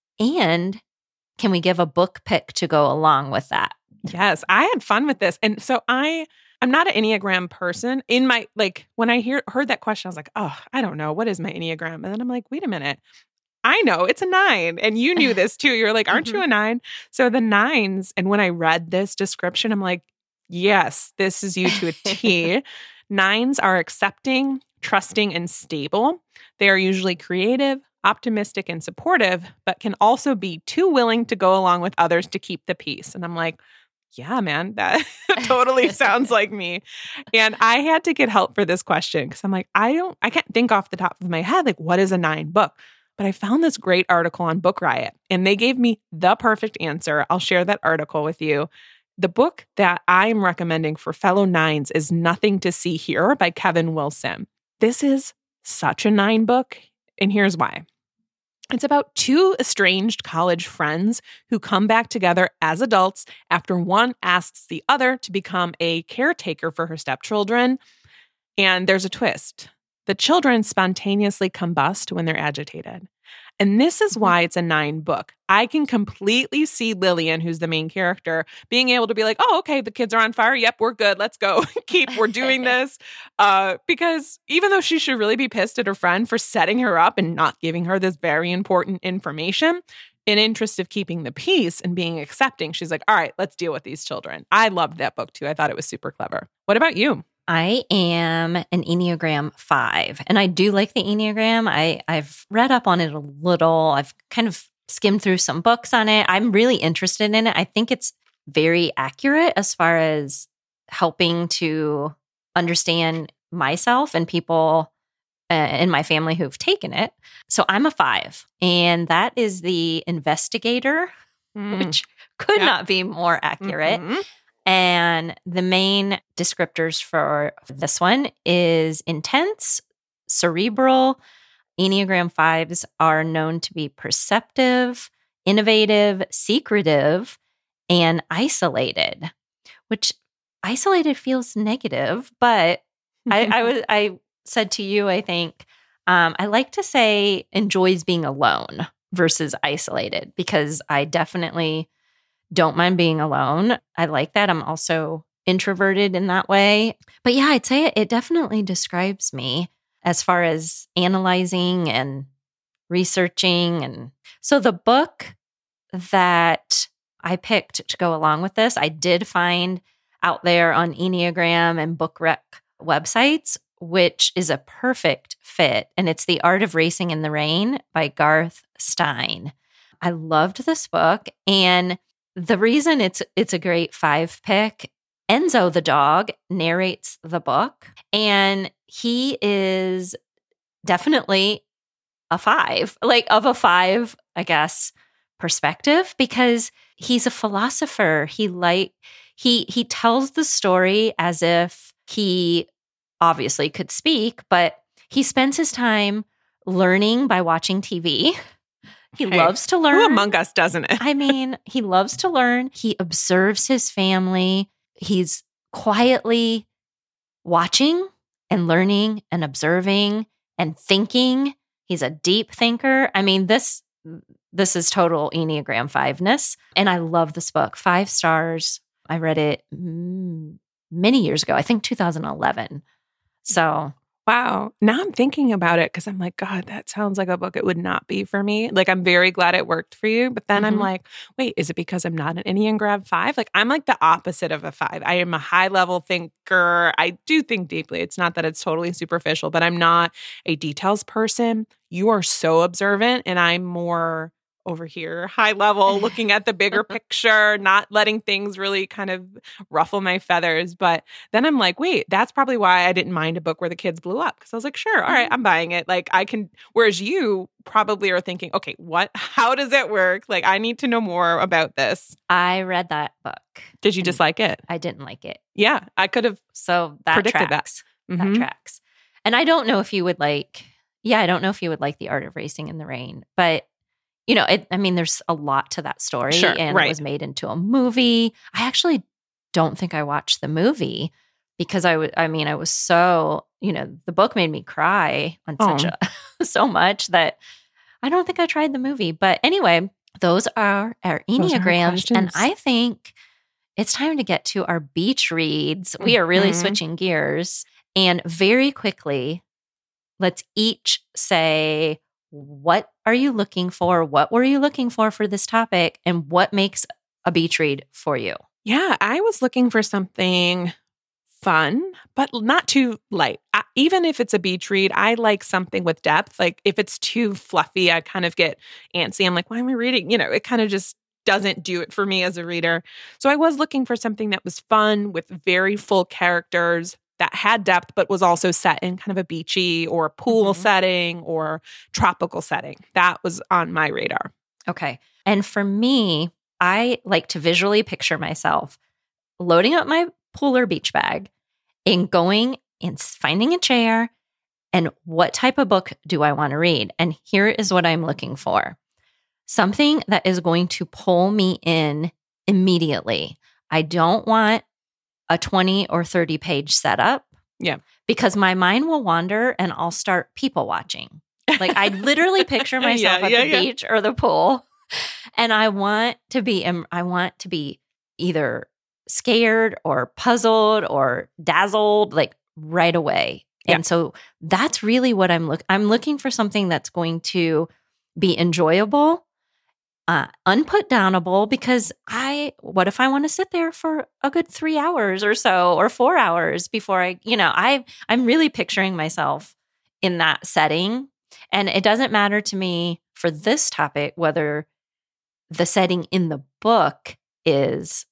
And can we give a book pick to go along with that? Yes, I had fun with this. And so I'm not an Enneagram person. In my, like, when I heard that question, I was like, oh, I don't know. What is my Enneagram? And then I'm like, wait a minute. I know it's a 9. And you knew this too. You're like, aren't you a 9? So the 9s, and when I read this description, I'm like, yes, this is you to a T. 9s are accepting, trusting, and stable. They are usually creative, optimistic, and supportive, but can also be too willing to go along with others to keep the peace. And I'm like, yeah, man, that totally sounds like me. And I had to get help for this question because I'm like, I can't think off the top of my head, like, what is a 9 book? But I found this great article on Book Riot, and they gave me the perfect answer. I'll share that article with you. The book that I'm recommending for fellow 9s is Nothing to See Here by Kevin Wilson. This is such a 9 book, and here's why. It's about 2 estranged college friends who come back together as adults after one asks the other to become a caretaker for her stepchildren. And there's a twist. The children spontaneously combust when they're agitated. And this is why it's a 9 book. I can completely see Lillian, who's the main character, being able to be like, oh, okay, the kids are on fire. Yep, we're good. Let's go. We're doing this. Because even though she should really be pissed at her friend for setting her up and not giving her this very important information, in interest of keeping the peace and being accepting, she's like, all right, let's deal with these children. I loved that book too. I thought it was super clever. What about you? I am an Enneagram 5, and I do like the Enneagram. I've read up on it a little. I've kind of skimmed through some books on it. I'm really interested in it. I think it's very accurate as far as helping to understand myself and people in my family who've taken it. So I'm a 5, and that is the investigator, which could not be more accurate. Mm-hmm. And the main descriptors for this one is intense, cerebral. Enneagram 5s are known to be perceptive, innovative, secretive, and isolated, which isolated feels negative. But I said to you, I think, I like to say enjoys being alone versus isolated, because I definitely don't mind being alone. I like that. I'm also introverted in that way. But yeah, I'd say it definitely describes me as far as analyzing and researching. And so the book that I picked to go along with this, I did find out there on Enneagram and Book Rec websites, which is a perfect fit. And it's The Art of Racing in the Rain by Garth Stein. I loved this book. And the reason it's a great 5 pick, Enzo the dog narrates the book, and he is definitely a 5, like of a 5, I guess, perspective, because he's a philosopher. He tells the story as if he obviously could speak, but he spends his time learning by watching TV. He loves to learn. Who among us doesn't it? I mean, he loves to learn. He observes his family. He's quietly watching and learning and observing and thinking. He's a deep thinker. I mean, this is total Enneagram 5-ness. And I love this book. 5 stars. I read it many years ago, I think 2011. So wow. Now I'm thinking about it because I'm like, God, that sounds like a book it would not be for me. Like, I'm very glad it worked for you. But then I'm like, wait, is it because I'm not an Enneagram 5? Like, I'm like the opposite of a 5. I am a high level thinker. I do think deeply. It's not that it's totally superficial, but I'm not a details person. You are so observant, and I'm more over here, high level, looking at the bigger picture, not letting things really kind of ruffle my feathers. But then I'm like, wait, that's probably why I didn't mind a book where the kids blew up. Because I was like, sure, all right, I'm buying it. Like I can, whereas you probably are thinking, okay, what? How does it work? Like I need to know more about this. I read that book. Did you dislike it? I didn't like it. Yeah, I could have So that predicted tracks. that. That tracks. And I don't know if you would like, I don't know if you would like The Art of Racing in the Rain, but there's a lot to that story, Sure, and right. It was made into a movie. I actually don't think I watched the movie because I was so, the book made me cry on so much that I don't think I tried the movie. But anyway, those are our Enneagrams, and I think it's time to get to our beach reads. We are really switching gears, and very quickly, let's each say, what are you looking for? What were you looking for this topic? And what makes a beach read for you? Yeah, I was looking for something fun, but not too light. Even if it's a beach read, I like something with depth. Like if it's too fluffy, I kind of get antsy. I'm like, why am I reading? It kind of just doesn't do it for me as a reader. So I was looking for something that was fun with very full characters, that had depth, but was also set in kind of a beachy or pool setting or tropical setting. That was on my radar. Okay. And for me, I like to visually picture myself loading up my pool or beach bag and going and finding a chair and what type of book do I want to read? And here is what I'm looking for. Something that is going to pull me in immediately. I don't want a 20 or 30 page setup. Yeah. Because my mind will wander and I'll start people watching. Like I literally picture myself at the beach or the pool, and I want to be either scared or puzzled or dazzled like right away. Yeah. And so that's really what I'm looking for, something that's going to be enjoyable, unputdownable, because what if I want to sit there for a good 3 hours or so, or 4 hours before I'm really picturing myself in that setting. And it doesn't matter to me for this topic whether the setting in the book is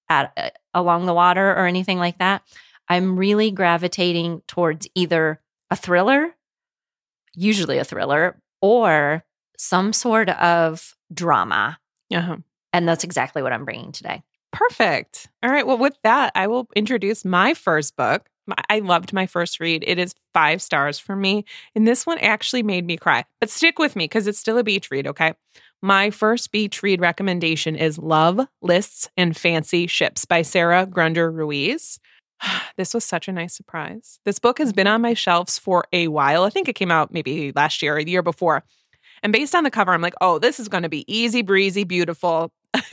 along the water or anything like that. I'm really gravitating towards either a thriller, usually a thriller, or some sort of drama. Uh-huh. And that's exactly what I'm bringing today. Perfect. All right. Well, with that, I will introduce my first book. I loved my first read. It is 5 stars for me. And this one actually made me cry. But stick with me because it's still a beach read, okay? My first beach read recommendation is Love, Lists, and Fancy Ships by Sarah Grunder Ruiz. This was such a nice surprise. This book has been on my shelves for a while. I think it came out maybe last year or the year before. And based on the cover, I'm like, oh, this is going to be easy breezy, beautiful.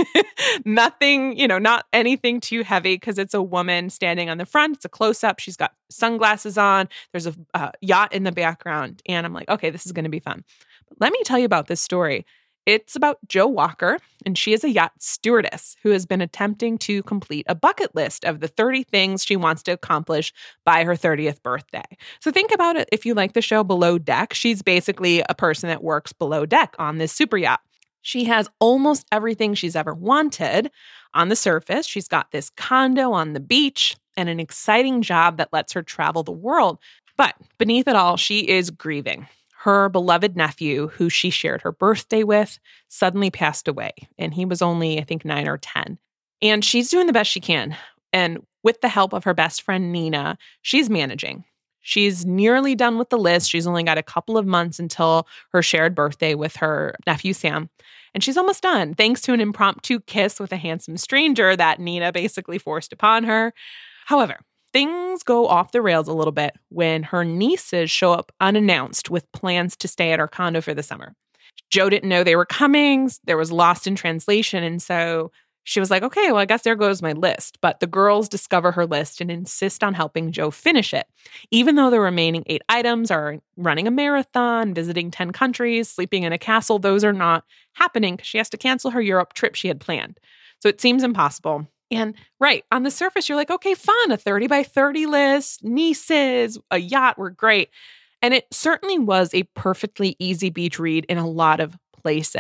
Nothing, not anything too heavy because it's a woman standing on the front. It's a close up. She's got sunglasses on. There's a yacht in the background. And I'm like, okay, this is going to be fun. But let me tell you about this story. It's about Jo Walker, and she is a yacht stewardess who has been attempting to complete a bucket list of the 30 things she wants to accomplish by her 30th birthday. So think about it. If you like the show Below Deck, she's basically a person that works below deck on this super yacht. She has almost everything she's ever wanted. On the surface, she's got this condo on the beach and an exciting job that lets her travel the world. But beneath it all, she is grieving. Her beloved nephew, who she shared her birthday with, suddenly passed away. And he was only, I think, 9 or 10. And she's doing the best she can. And with the help of her best friend, Nina, she's managing. She's nearly done with the list. She's only got a couple of months until her shared birthday with her nephew, Sam. And she's almost done, thanks to an impromptu kiss with a handsome stranger that Nina basically forced upon her. However, things go off the rails a little bit when her nieces show up unannounced with plans to stay at her condo for the summer. Jo didn't know they were coming. There was lost in translation. And so she was like, okay, well, I guess there goes my list. But the girls discover her list and insist on helping Jo finish it. Even though the remaining 8 items are running a marathon, visiting 10 countries, sleeping in a castle, those are not happening because she has to cancel her Europe trip she had planned. So it seems impossible. And right, on the surface, you're like, okay, fun, a 30 by 30 list, nieces, a yacht, we're great. And it certainly was a perfectly easy beach read in a lot of places.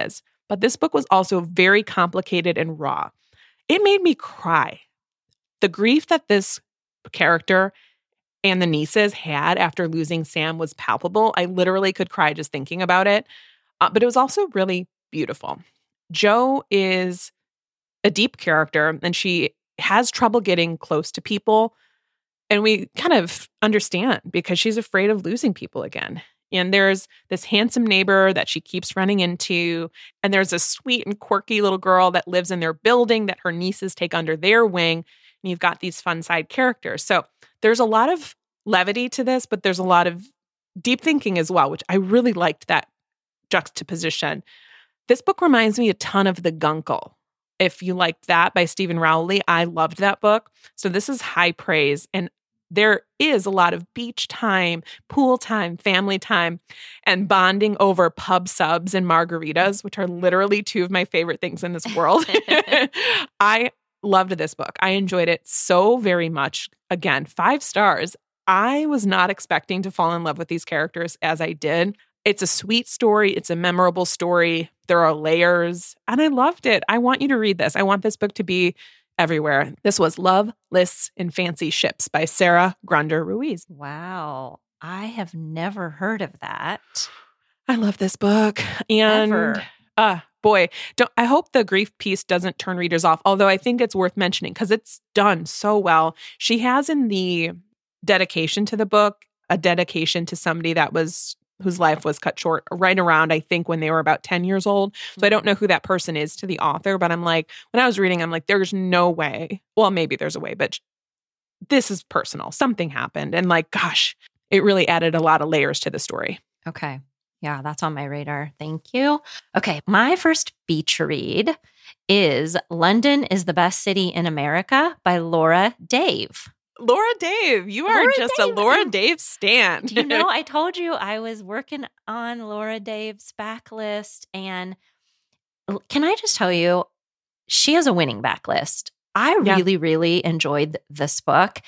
but this book was also very complicated and raw. It made me cry. The grief that this character and the nieces had after losing Sam was palpable. I literally could cry just thinking about it. But it was also really beautiful. Jo is a deep character, and she has trouble getting close to people. And we kind of understand because she's afraid of losing people again. And there's this handsome neighbor that she keeps running into. And there's a sweet and quirky little girl that lives in their building that her nieces take under their wing. And you've got these fun side characters. So there's a lot of levity to this, but there's a lot of deep thinking as well, which I really liked that juxtaposition. This book reminds me a ton of The Guncle. If you liked that by Stephen Rowley, I loved that book. So this is high praise. And there is a lot of beach time, pool time, family time, and bonding over pub subs and margaritas, which are literally two of my favorite things in this world. I loved this book. I enjoyed it so very much. Again, 5 stars. I was not expecting to fall in love with these characters as I did. It's a sweet story. It's a memorable story. There are layers, and I loved it. I want you to read this. I want this book to be everywhere. This was Love, Lists, and Fancy Ships by Sarah Grunder Ruiz. Wow. I have never heard of that. I love this book. And boy, I hope the grief piece doesn't turn readers off, although I think it's worth mentioning because it's done so well. She has in the dedication to the book a dedication to somebody whose life was cut short right around, I think, when they were about 10 years old. So I don't know who that person is to the author, but I'm like, when I was reading, I'm like, there's no way. Well, maybe there's a way, but this is personal. Something happened. And like, gosh, it really added a lot of layers to the story. Okay. Yeah, that's on my radar. Thank you. Okay. My first beach read is London is the Best City in America by Laura Dave. Laura Dave, you are just a Laura Dave stan. You know, I told you I was working on Laura Dave's backlist. And can I just tell you, she has a winning backlist. I really, really enjoyed this book.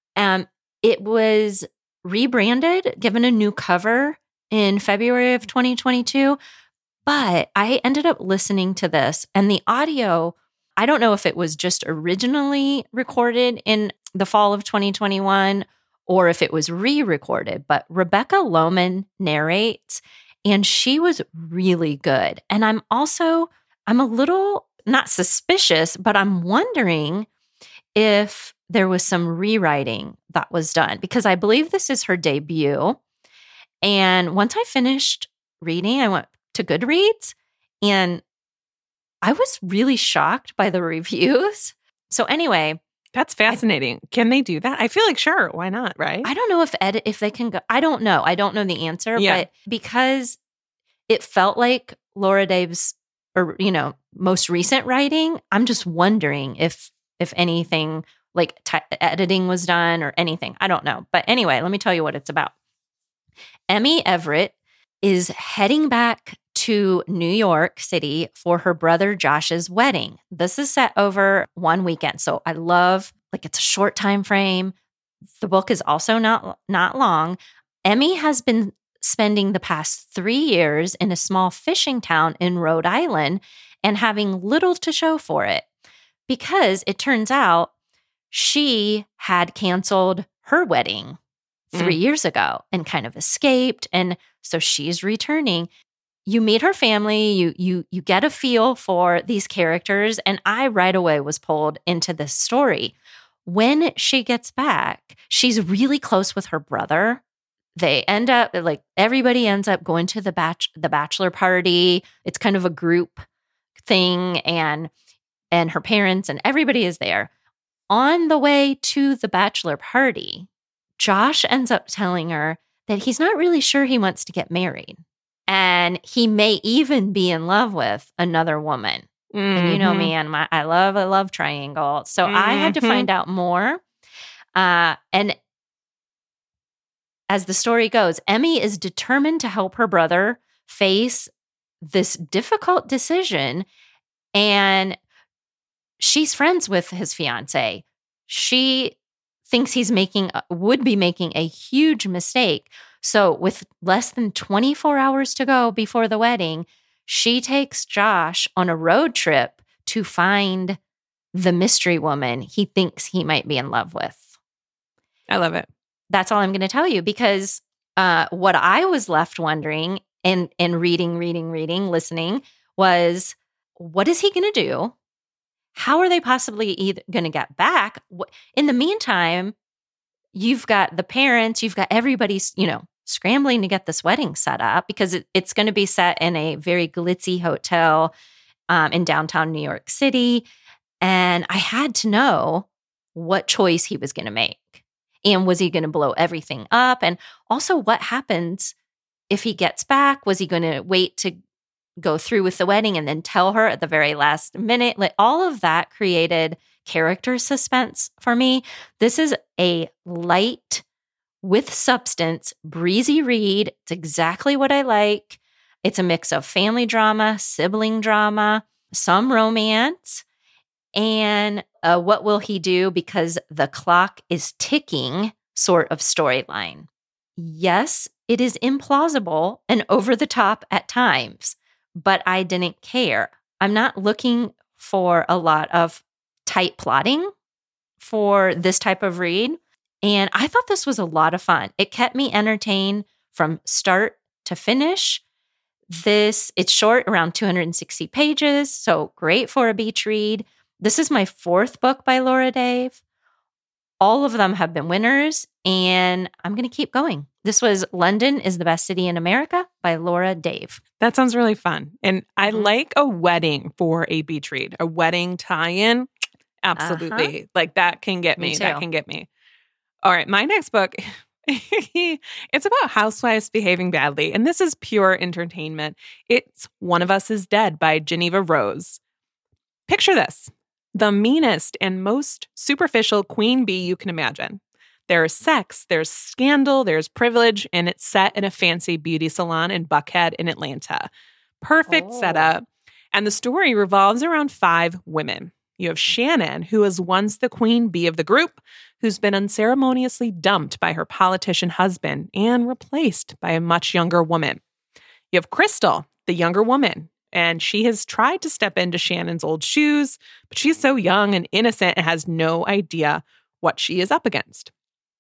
It was rebranded, given a new cover in February of 2022. But I ended up listening to this, and the audio, I don't know if it was just originally recorded in the fall of 2021 or if it was re-recorded, but Rebecca Lohman narrates, and she was really good. And I'm a little not suspicious, but I'm wondering if there was some rewriting that was done, because I believe this is her debut. And once I finished reading, I went to Goodreads, and I was really shocked by the reviews. So anyway, that's fascinating. Can they do that? I feel like, sure, why not, right? I don't know if they can go. I don't know. I don't know the answer, but because it felt like Laura Dave's most recent writing, I'm just wondering if anything like editing was done or anything. I don't know. But anyway, let me tell you what it's about. Emmy Everett is heading back to New York City for her brother Josh's wedding. This is set over one weekend. So I love, it's a short time frame. The book is also not long. Emmy has been spending the past 3 years in a small fishing town in Rhode Island and having little to show for it, because it turns out she had canceled her wedding 3 years ago and kind of escaped. And so she's returning. You meet her family, you get a feel for these characters, and I right away was pulled into this story. When she gets back, she's really close with her brother. They end up, everybody ends up going to the bachelor party. It's kind of a group thing, and her parents and everybody is there. On the way to the bachelor party, Josh ends up telling her that he's not really sure he wants to get married. And he may even be in love with another woman. Mm-hmm. And you know me, and I love a love triangle. So I had to find out more. And as the story goes, Emmy is determined to help her brother face this difficult decision. And she's friends with his fiance. She thinks he's would be making a huge mistake. So with less than 24 hours to go before the wedding, she takes Josh on a road trip to find the mystery woman he thinks he might be in love with. I love it. That's all I'm going to tell you, because what I was left wondering and reading, listening was, what is he going to do? How are they possibly going to get back? In the meantime, you've got the parents, you've got everybody, scrambling to get this wedding set up, because it's going to be set in a very glitzy hotel in downtown New York City. And I had to know what choice he was going to make. And was he going to blow everything up? And also, what happens if he gets back? Was he going to wait to go through with the wedding and then tell her at the very last minute? Like, all of that created character suspense for me. This is a light with substance, breezy read. It's exactly what I like. It's a mix of family drama, sibling drama, some romance, and what will he do because the clock is ticking sort of storyline. Yes, it is implausible and over the top at times, but I didn't care. I'm not looking for a lot of tight plotting for this type of read. And I thought this was a lot of fun. It kept me entertained from start to finish. It's short, around 260 pages, so great for a beach read. This is my 4th book by Laura Dave. All of them have been winners, and I'm going to keep going. This was London is the Best City in America by Laura Dave. That sounds really fun. And I like a wedding for a beach read, a wedding tie-in. Absolutely. Like, that can get me. That can get me. All right. My next book, it's about housewives behaving badly. And this is pure entertainment. It's One of Us is Dead by Geneva Rose. Picture this. The meanest and most superficial queen bee you can imagine. There's sex, there's scandal, there's privilege, and it's set in a fancy beauty salon in Buckhead in Atlanta. Perfect setup. And the story revolves around 5 women. You have Shannon, who was once the queen bee of the group, who's been unceremoniously dumped by her politician husband and replaced by a much younger woman. You have Crystal, the younger woman, and she has tried to step into Shannon's old shoes, but she's so young and innocent and has no idea what she is up against.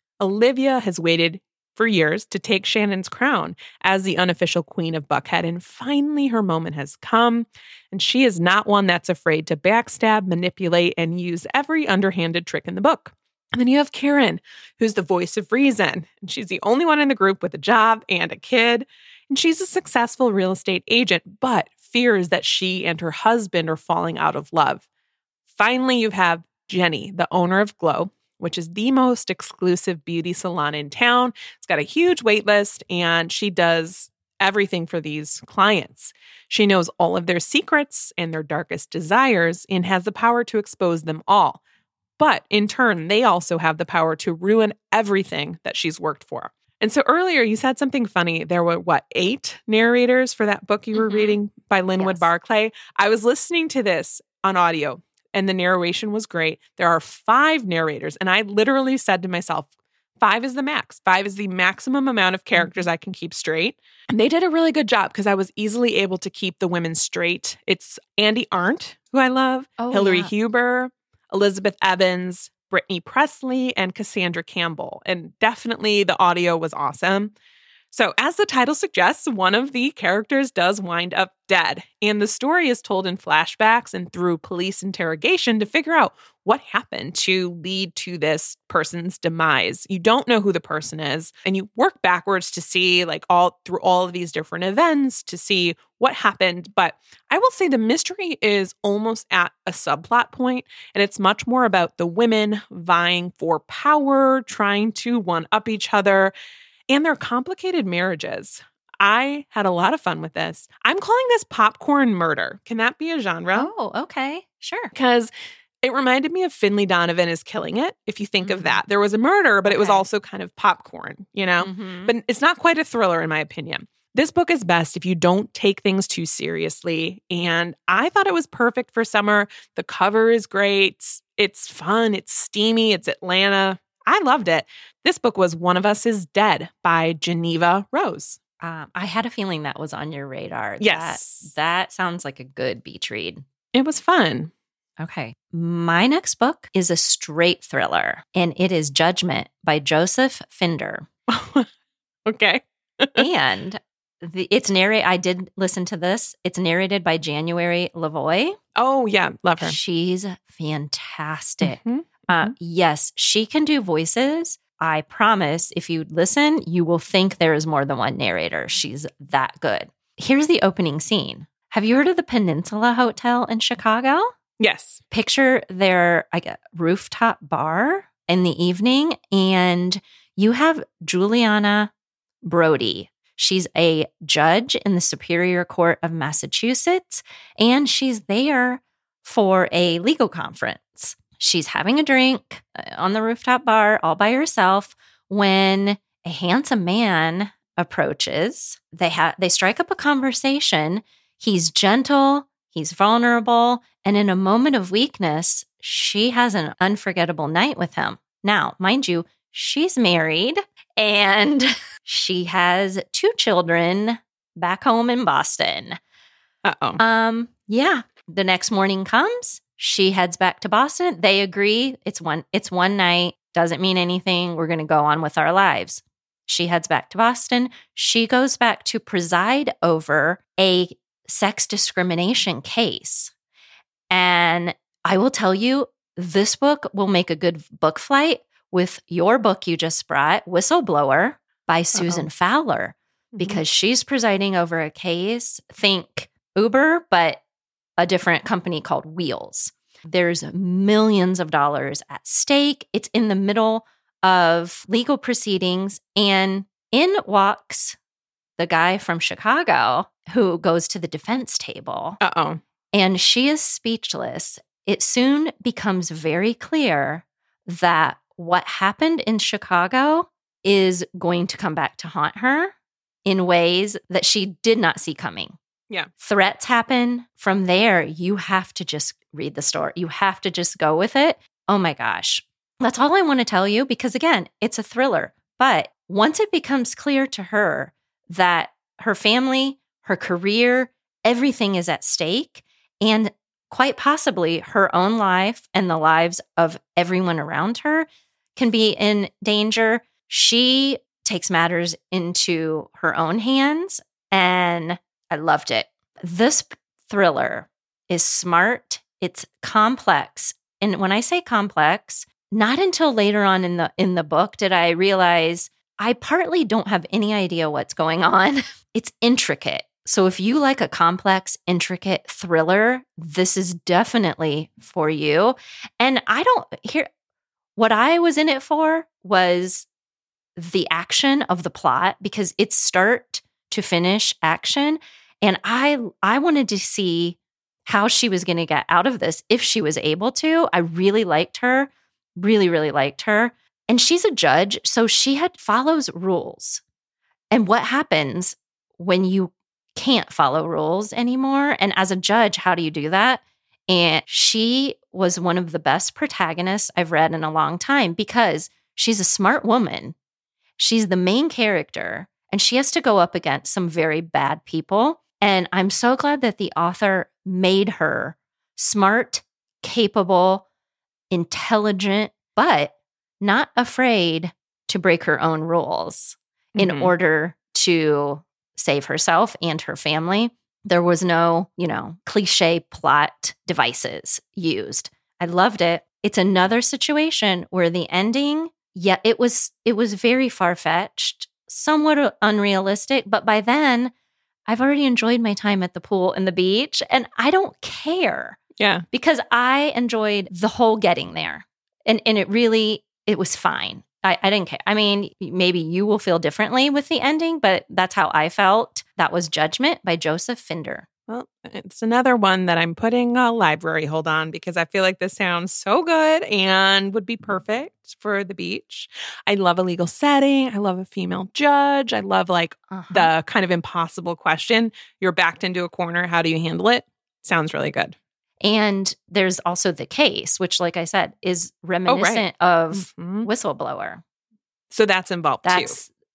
Olivia has waited for years to take Shannon's crown as the unofficial queen of Buckhead, and finally her moment has come, and she is not one that's afraid to backstab, manipulate, and use every underhanded trick in the book. And then you have Karen, who's the voice of reason, and she's the only one in the group with a job and a kid, and she's a successful real estate agent, but fears that she and her husband are falling out of love. Finally, you have Jenny, the owner of Glow, which is the most exclusive beauty salon in town. It's got a huge wait list, and she does everything for these clients. She knows all of their secrets and their darkest desires and has the power to expose them all. But in turn, they also have the power to ruin everything that she's worked for. And so earlier you said something funny. There were, 8 narrators for that book you were reading by Linwood Barclay? I was listening to this on audio, and the narration was great. There are 5 narrators, and I literally said to myself, 5 is the max. 5 is the maximum amount of characters I can keep straight. And they did a really good job because I was easily able to keep the women straight. It's Andy Arndt, who I love, Hillary Huber, Elizabeth Evans, Brittany Presley, and Cassandra Campbell. And definitely the audio was awesome. So as the title suggests, one of the characters does wind up dead. And the story is told in flashbacks and through police interrogation to figure out what happened to lead to this person's demise. You don't know who the person is, and you work backwards to see through all of these different events to see what happened. But I will say the mystery is almost at a subplot point, and it's much more about the women vying for power, trying to one-up each other, and their complicated marriages. I had a lot of fun with this. I'm calling this popcorn murder. Can that be a genre? Oh, okay. Sure. Because it reminded me of Finley Donovan is Killing It, if you think of that. There was a murder, but it was also kind of popcorn, But it's not quite a thriller, in my opinion. This book is best if you don't take things too seriously. And I thought it was perfect for summer. The cover is great. It's fun. It's steamy. It's Atlanta. I loved it. This book was One of Us is Dead by Geneva Rose. I had a feeling that was on your radar. Yes. That sounds like a good beach read. It was fun. Okay. My next book is a straight thriller, and it is Judgment by Joseph Finder. Okay. And it's narrated, I did listen to this. It's narrated by January Lavoie. Oh, yeah. Love her. She's fantastic. Mhm. Yes, she can do voices. I promise if you listen, you will think there is more than one narrator. She's that good. Here's the opening scene. Have you heard of the Peninsula Hotel in Chicago? Yes. Picture their rooftop bar in the evening, and you have Juliana Brody. She's a judge in the Superior Court of Massachusetts, and she's there for a legal conference. She's having a drink on the rooftop bar all by herself when a handsome man approaches. They strike up a conversation. He's gentle, he's vulnerable, and in a moment of weakness, she has an unforgettable night with him. Now, mind you, she's married and she has 2 children back home in Boston. Uh-oh. Yeah. The next morning comes. She heads back to Boston. They agree. It's one night. Doesn't mean anything. We're going to go on with our lives. She heads back to Boston. She goes back to preside over a sex discrimination case. And I will tell you, this book will make a good book flight with your book you just brought, Whistleblower by Susan Fowler, because she's presiding over a case. Think Uber, but a different company called Wheels. There's millions of dollars at stake. It's in the middle of legal proceedings, and in walks the guy from Chicago who goes to the defense table. Uh-oh. And she is speechless. It soon becomes very clear that what happened in Chicago is going to come back to haunt her in ways that she did not see coming. Yeah. Threats happen. From there, you have to just read the story. You have to just go with it. Oh my gosh. That's all I want to tell you because, again, it's a thriller. But once it becomes clear to her that her family, her career, everything is at stake, and quite possibly her own life and the lives of everyone around her can be in danger, she takes matters into her own hands, and I loved it. This thriller is smart. It's complex. And when I say complex, not until later on in the book did I realize I partly don't have any idea what's going on. It's intricate. So if you like a complex, intricate thriller, this is definitely for you. And what I was in it for was the action of the plot, because it's start to finish action. And I wanted to see how she was going to get out of this if she was able to. I really liked her, really, really liked her. And she's a judge, so she follows rules. And what happens when you can't follow rules anymore? And as a judge, how do you do that? And she was one of the best protagonists I've read in a long time because she's a smart woman. She's the main character, and she has to go up against some very bad people. And I'm so glad that the author made her smart, capable, intelligent, but not afraid to break her own rules in order to save herself and her family. There was no, cliche plot devices used. I loved it. It's another situation where the ending, it was very far-fetched, somewhat unrealistic, but by then I've already enjoyed my time at the pool and the beach, and I don't care. Yeah. Because I enjoyed the whole getting there. And it was fine. I didn't care. I mean, maybe you will feel differently with the ending, but that's how I felt. That was Judgment by Joseph Finder. Well, it's another one that I'm putting a library hold on because I feel like this sounds so good and would be perfect for the beach. I love a legal setting. I love a female judge. I love the kind of impossible question. You're backed into a corner. How do you handle it? Sounds really good. And there's also the case, which, like I said, is reminiscent of Whistleblower. So that's involved too.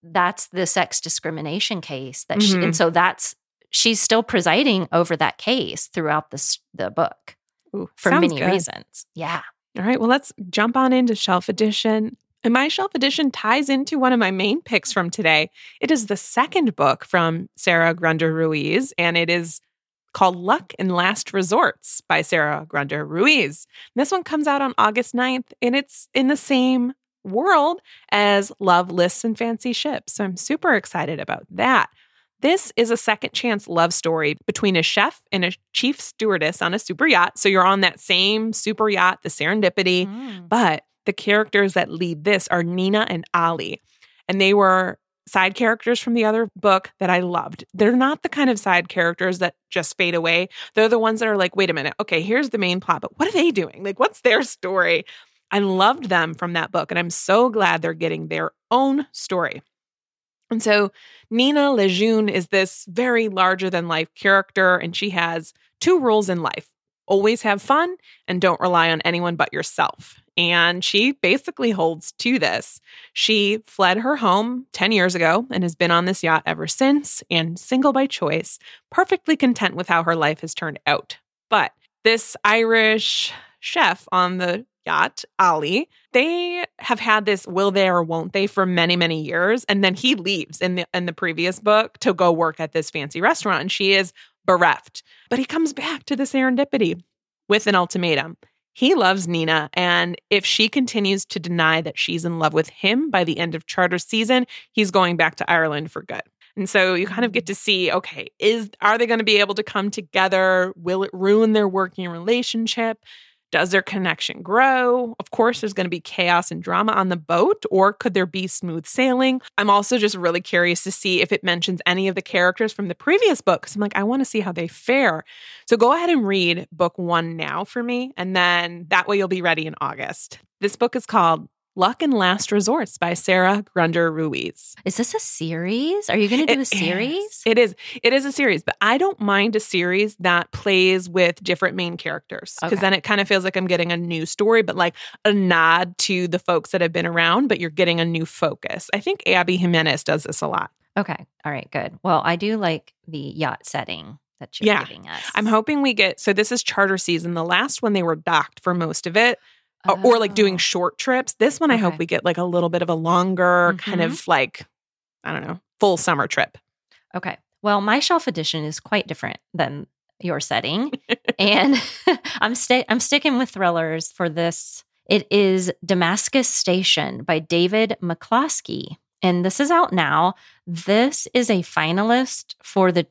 that's the sex discrimination case that she, and so she's still presiding over that case throughout the book. Ooh, for sounds many good. reasons. Yeah. All right, well, let's jump on into Shelf Edition. And my Shelf Edition ties into one of my main picks from today. It is the second book from Sara Grunder Ruiz, and it is called Luck and Last Resorts by Sara Grunder Ruiz. This one comes out on August 9th, and it's in the same world as Love, Lists, and Fancy Ships. So I'm super excited about that. This is a second chance love story between a chef and a chief stewardess on a super yacht. So you're on that same super yacht, the Serendipity. But the characters that lead this are Nina and Ali. And they were side characters from the other book that I loved. They're not the kind of side characters that just fade away. They're the ones that are like, wait a minute, okay, here's the main plot, but what are they doing? Like, what's their story? I loved them from that book, and I'm so glad they're getting their own story. And so Nina Lejeune is this very larger-than-life character, and she has 2 rules in life. Always have fun and don't rely on anyone but yourself. And she basically holds to this. She fled her home 10 years ago and has been on this yacht ever since, and single by choice, perfectly content with how her life has turned out. But this Irish chef on the yacht, Ali, they have had this will they or won't they for many, many years. And then he leaves in the previous book to go work at this fancy restaurant, and she is bereft. But he comes back to the Serendipity with an ultimatum. He loves Nina, and if she continues to deny that she's in love with him by the end of charter season, he's going back to Ireland for good. And so you kind of get to see, okay, are they going to be able to come together? Will it ruin their working relationship? Does their connection grow? Of course, there's going to be chaos and drama on the boat, or could there be smooth sailing? I'm also just really curious to see if it mentions any of the characters from the previous book, because I'm like, I want to see how they fare. So go ahead and read book 1 now for me, and then that way you'll be ready in August. This book is called Luck and Last Resorts by Sara Grunder Ruiz. Is this a series? Are you going to do a series? It is. It is a series, but I don't mind a series that plays with different main characters, because then it kind of feels like I'm getting a new story, but like a nod to the folks that have been around, but you're getting a new focus. I think Abby Jimenez does this a lot. Okay. All right, good. Well, I do like the yacht setting that you're giving us. I'm hoping we get, so this is charter season. The last one, they were docked for most of it. Or like doing short trips. This one, I hope we get like a little bit of a longer kind of like, I don't know, full summer trip. Okay. Well, my Shelf Edition is quite different than your setting. And I'm sticking with thrillers for this. It is Damascus Station by David McCloskey. And this is out now. This is a finalist for the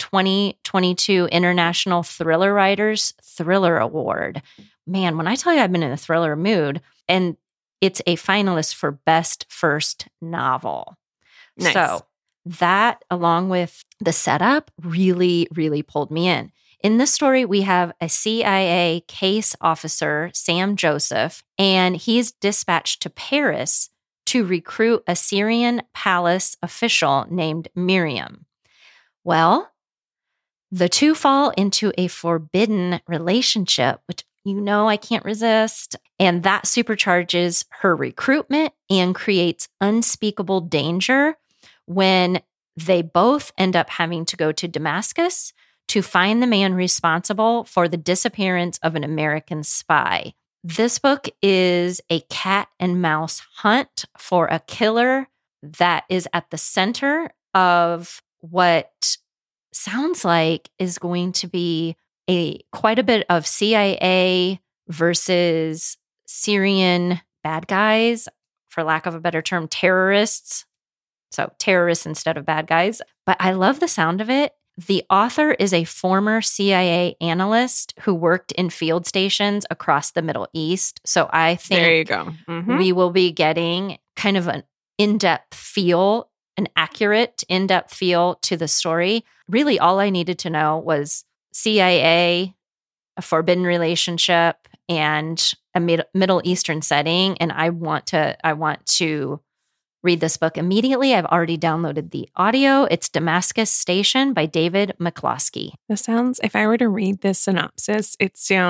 2022 International Thriller Writers Thriller Award. Man, when I tell you I've been in a thriller mood, and it's a finalist for Best First Novel. Nice. So that, along with the setup, really, really pulled me in. In this story, we have a CIA case officer, Sam Joseph, and he's dispatched to Paris to recruit a Syrian palace official named Miriam. Well, the two fall into a forbidden relationship, which I can't resist. And that supercharges her recruitment and creates unspeakable danger when they both end up having to go to Damascus to find the man responsible for the disappearance of an American spy. This book is a cat and mouse hunt for a killer that is at the center of what sounds like is going to be quite a bit of CIA versus Syrian bad guys, for lack of a better term, terrorists. So terrorists instead of bad guys. But I love the sound of it. The author is a former CIA analyst who worked in field stations across the Middle East. So I think there you go. We will be getting kind of an in-depth feel, an accurate in-depth feel to the story. Really, all I needed to know was CIA, a forbidden relationship, and a Middle Eastern setting. And I want to read this book immediately. I've already downloaded the audio. It's Damascus Station by David McCloskey. This sounds, if I were to read this synopsis, it sounds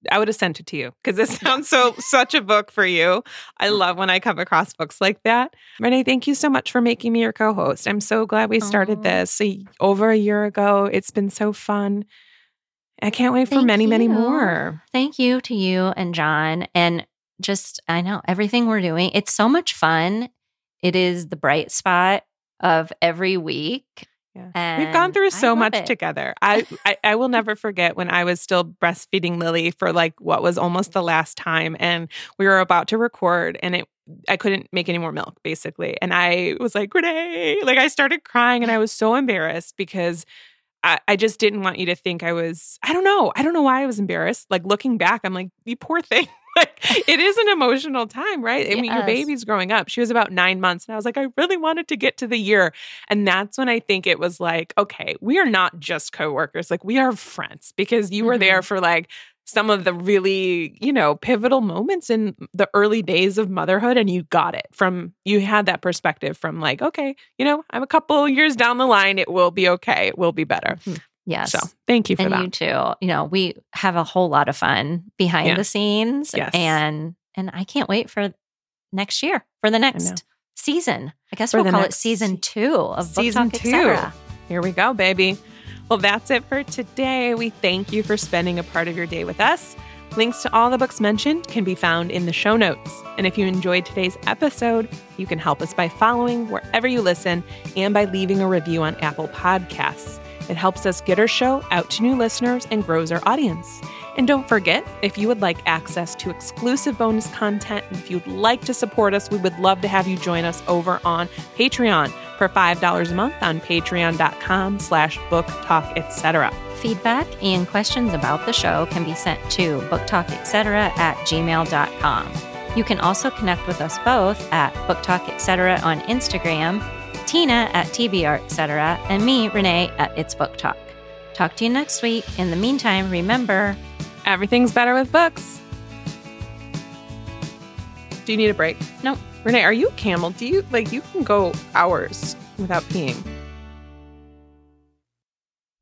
have sent it to you because it sounds such a book for you. I love when I come across books like that. Renee, thank you so much for making me your co-host. I'm so glad we started this over a year ago. It's been so fun. I can't wait for many more. Thank you to you and John. And just, I know everything we're doing. It's so much fun. It is the bright spot of every week. Yeah. We've gone through so much together. I will never forget when I was still breastfeeding Lily for like what was almost the last time. And we were about to record and I couldn't make any more milk basically. And I was like, Renee, like I started crying and I was so embarrassed because I just didn't want you to think I was, I don't know why I was embarrassed. Like looking back, I'm like, you poor thing. Like it is an emotional time, right? I mean, your baby's growing up. She was about 9 months. And I was like, I really wanted to get to the year. And that's when I think it was like, okay, we are not just coworkers. Like we are friends because you were there for like some of the really, pivotal moments in the early days of motherhood. And you got it you had that perspective from like, okay, I'm a couple years down the line. It will be okay. It will be better. Yes. So thank you for that. And you too. We have a whole lot of fun behind the scenes. Yes. And I can't wait for next year, for the next season. I guess we'll call it season 2 of Book Talk, Etc. Here we go, baby. Well, that's it for today. We thank you for spending a part of your day with us. Links to all the books mentioned can be found in the show notes. And if you enjoyed today's episode, you can help us by following wherever you listen and by leaving a review on Apple Podcasts. It helps us get our show out to new listeners and grows our audience. And don't forget, if you would like access to exclusive bonus content, and if you'd like to support us, we would love to have you join us over on Patreon for $5 a month on patreon.com/booktalketc. Feedback and questions about the show can be sent to booktalketc@gmail.com. You can also connect with us both at booktalketc on Instagram, Tina at TBR, and me, Renee, at It's Book Talk. Talk to you next week. In the meantime, remember, everything's better with books. Do you need a break? No. Renee, are you a camel? You can go hours without peeing?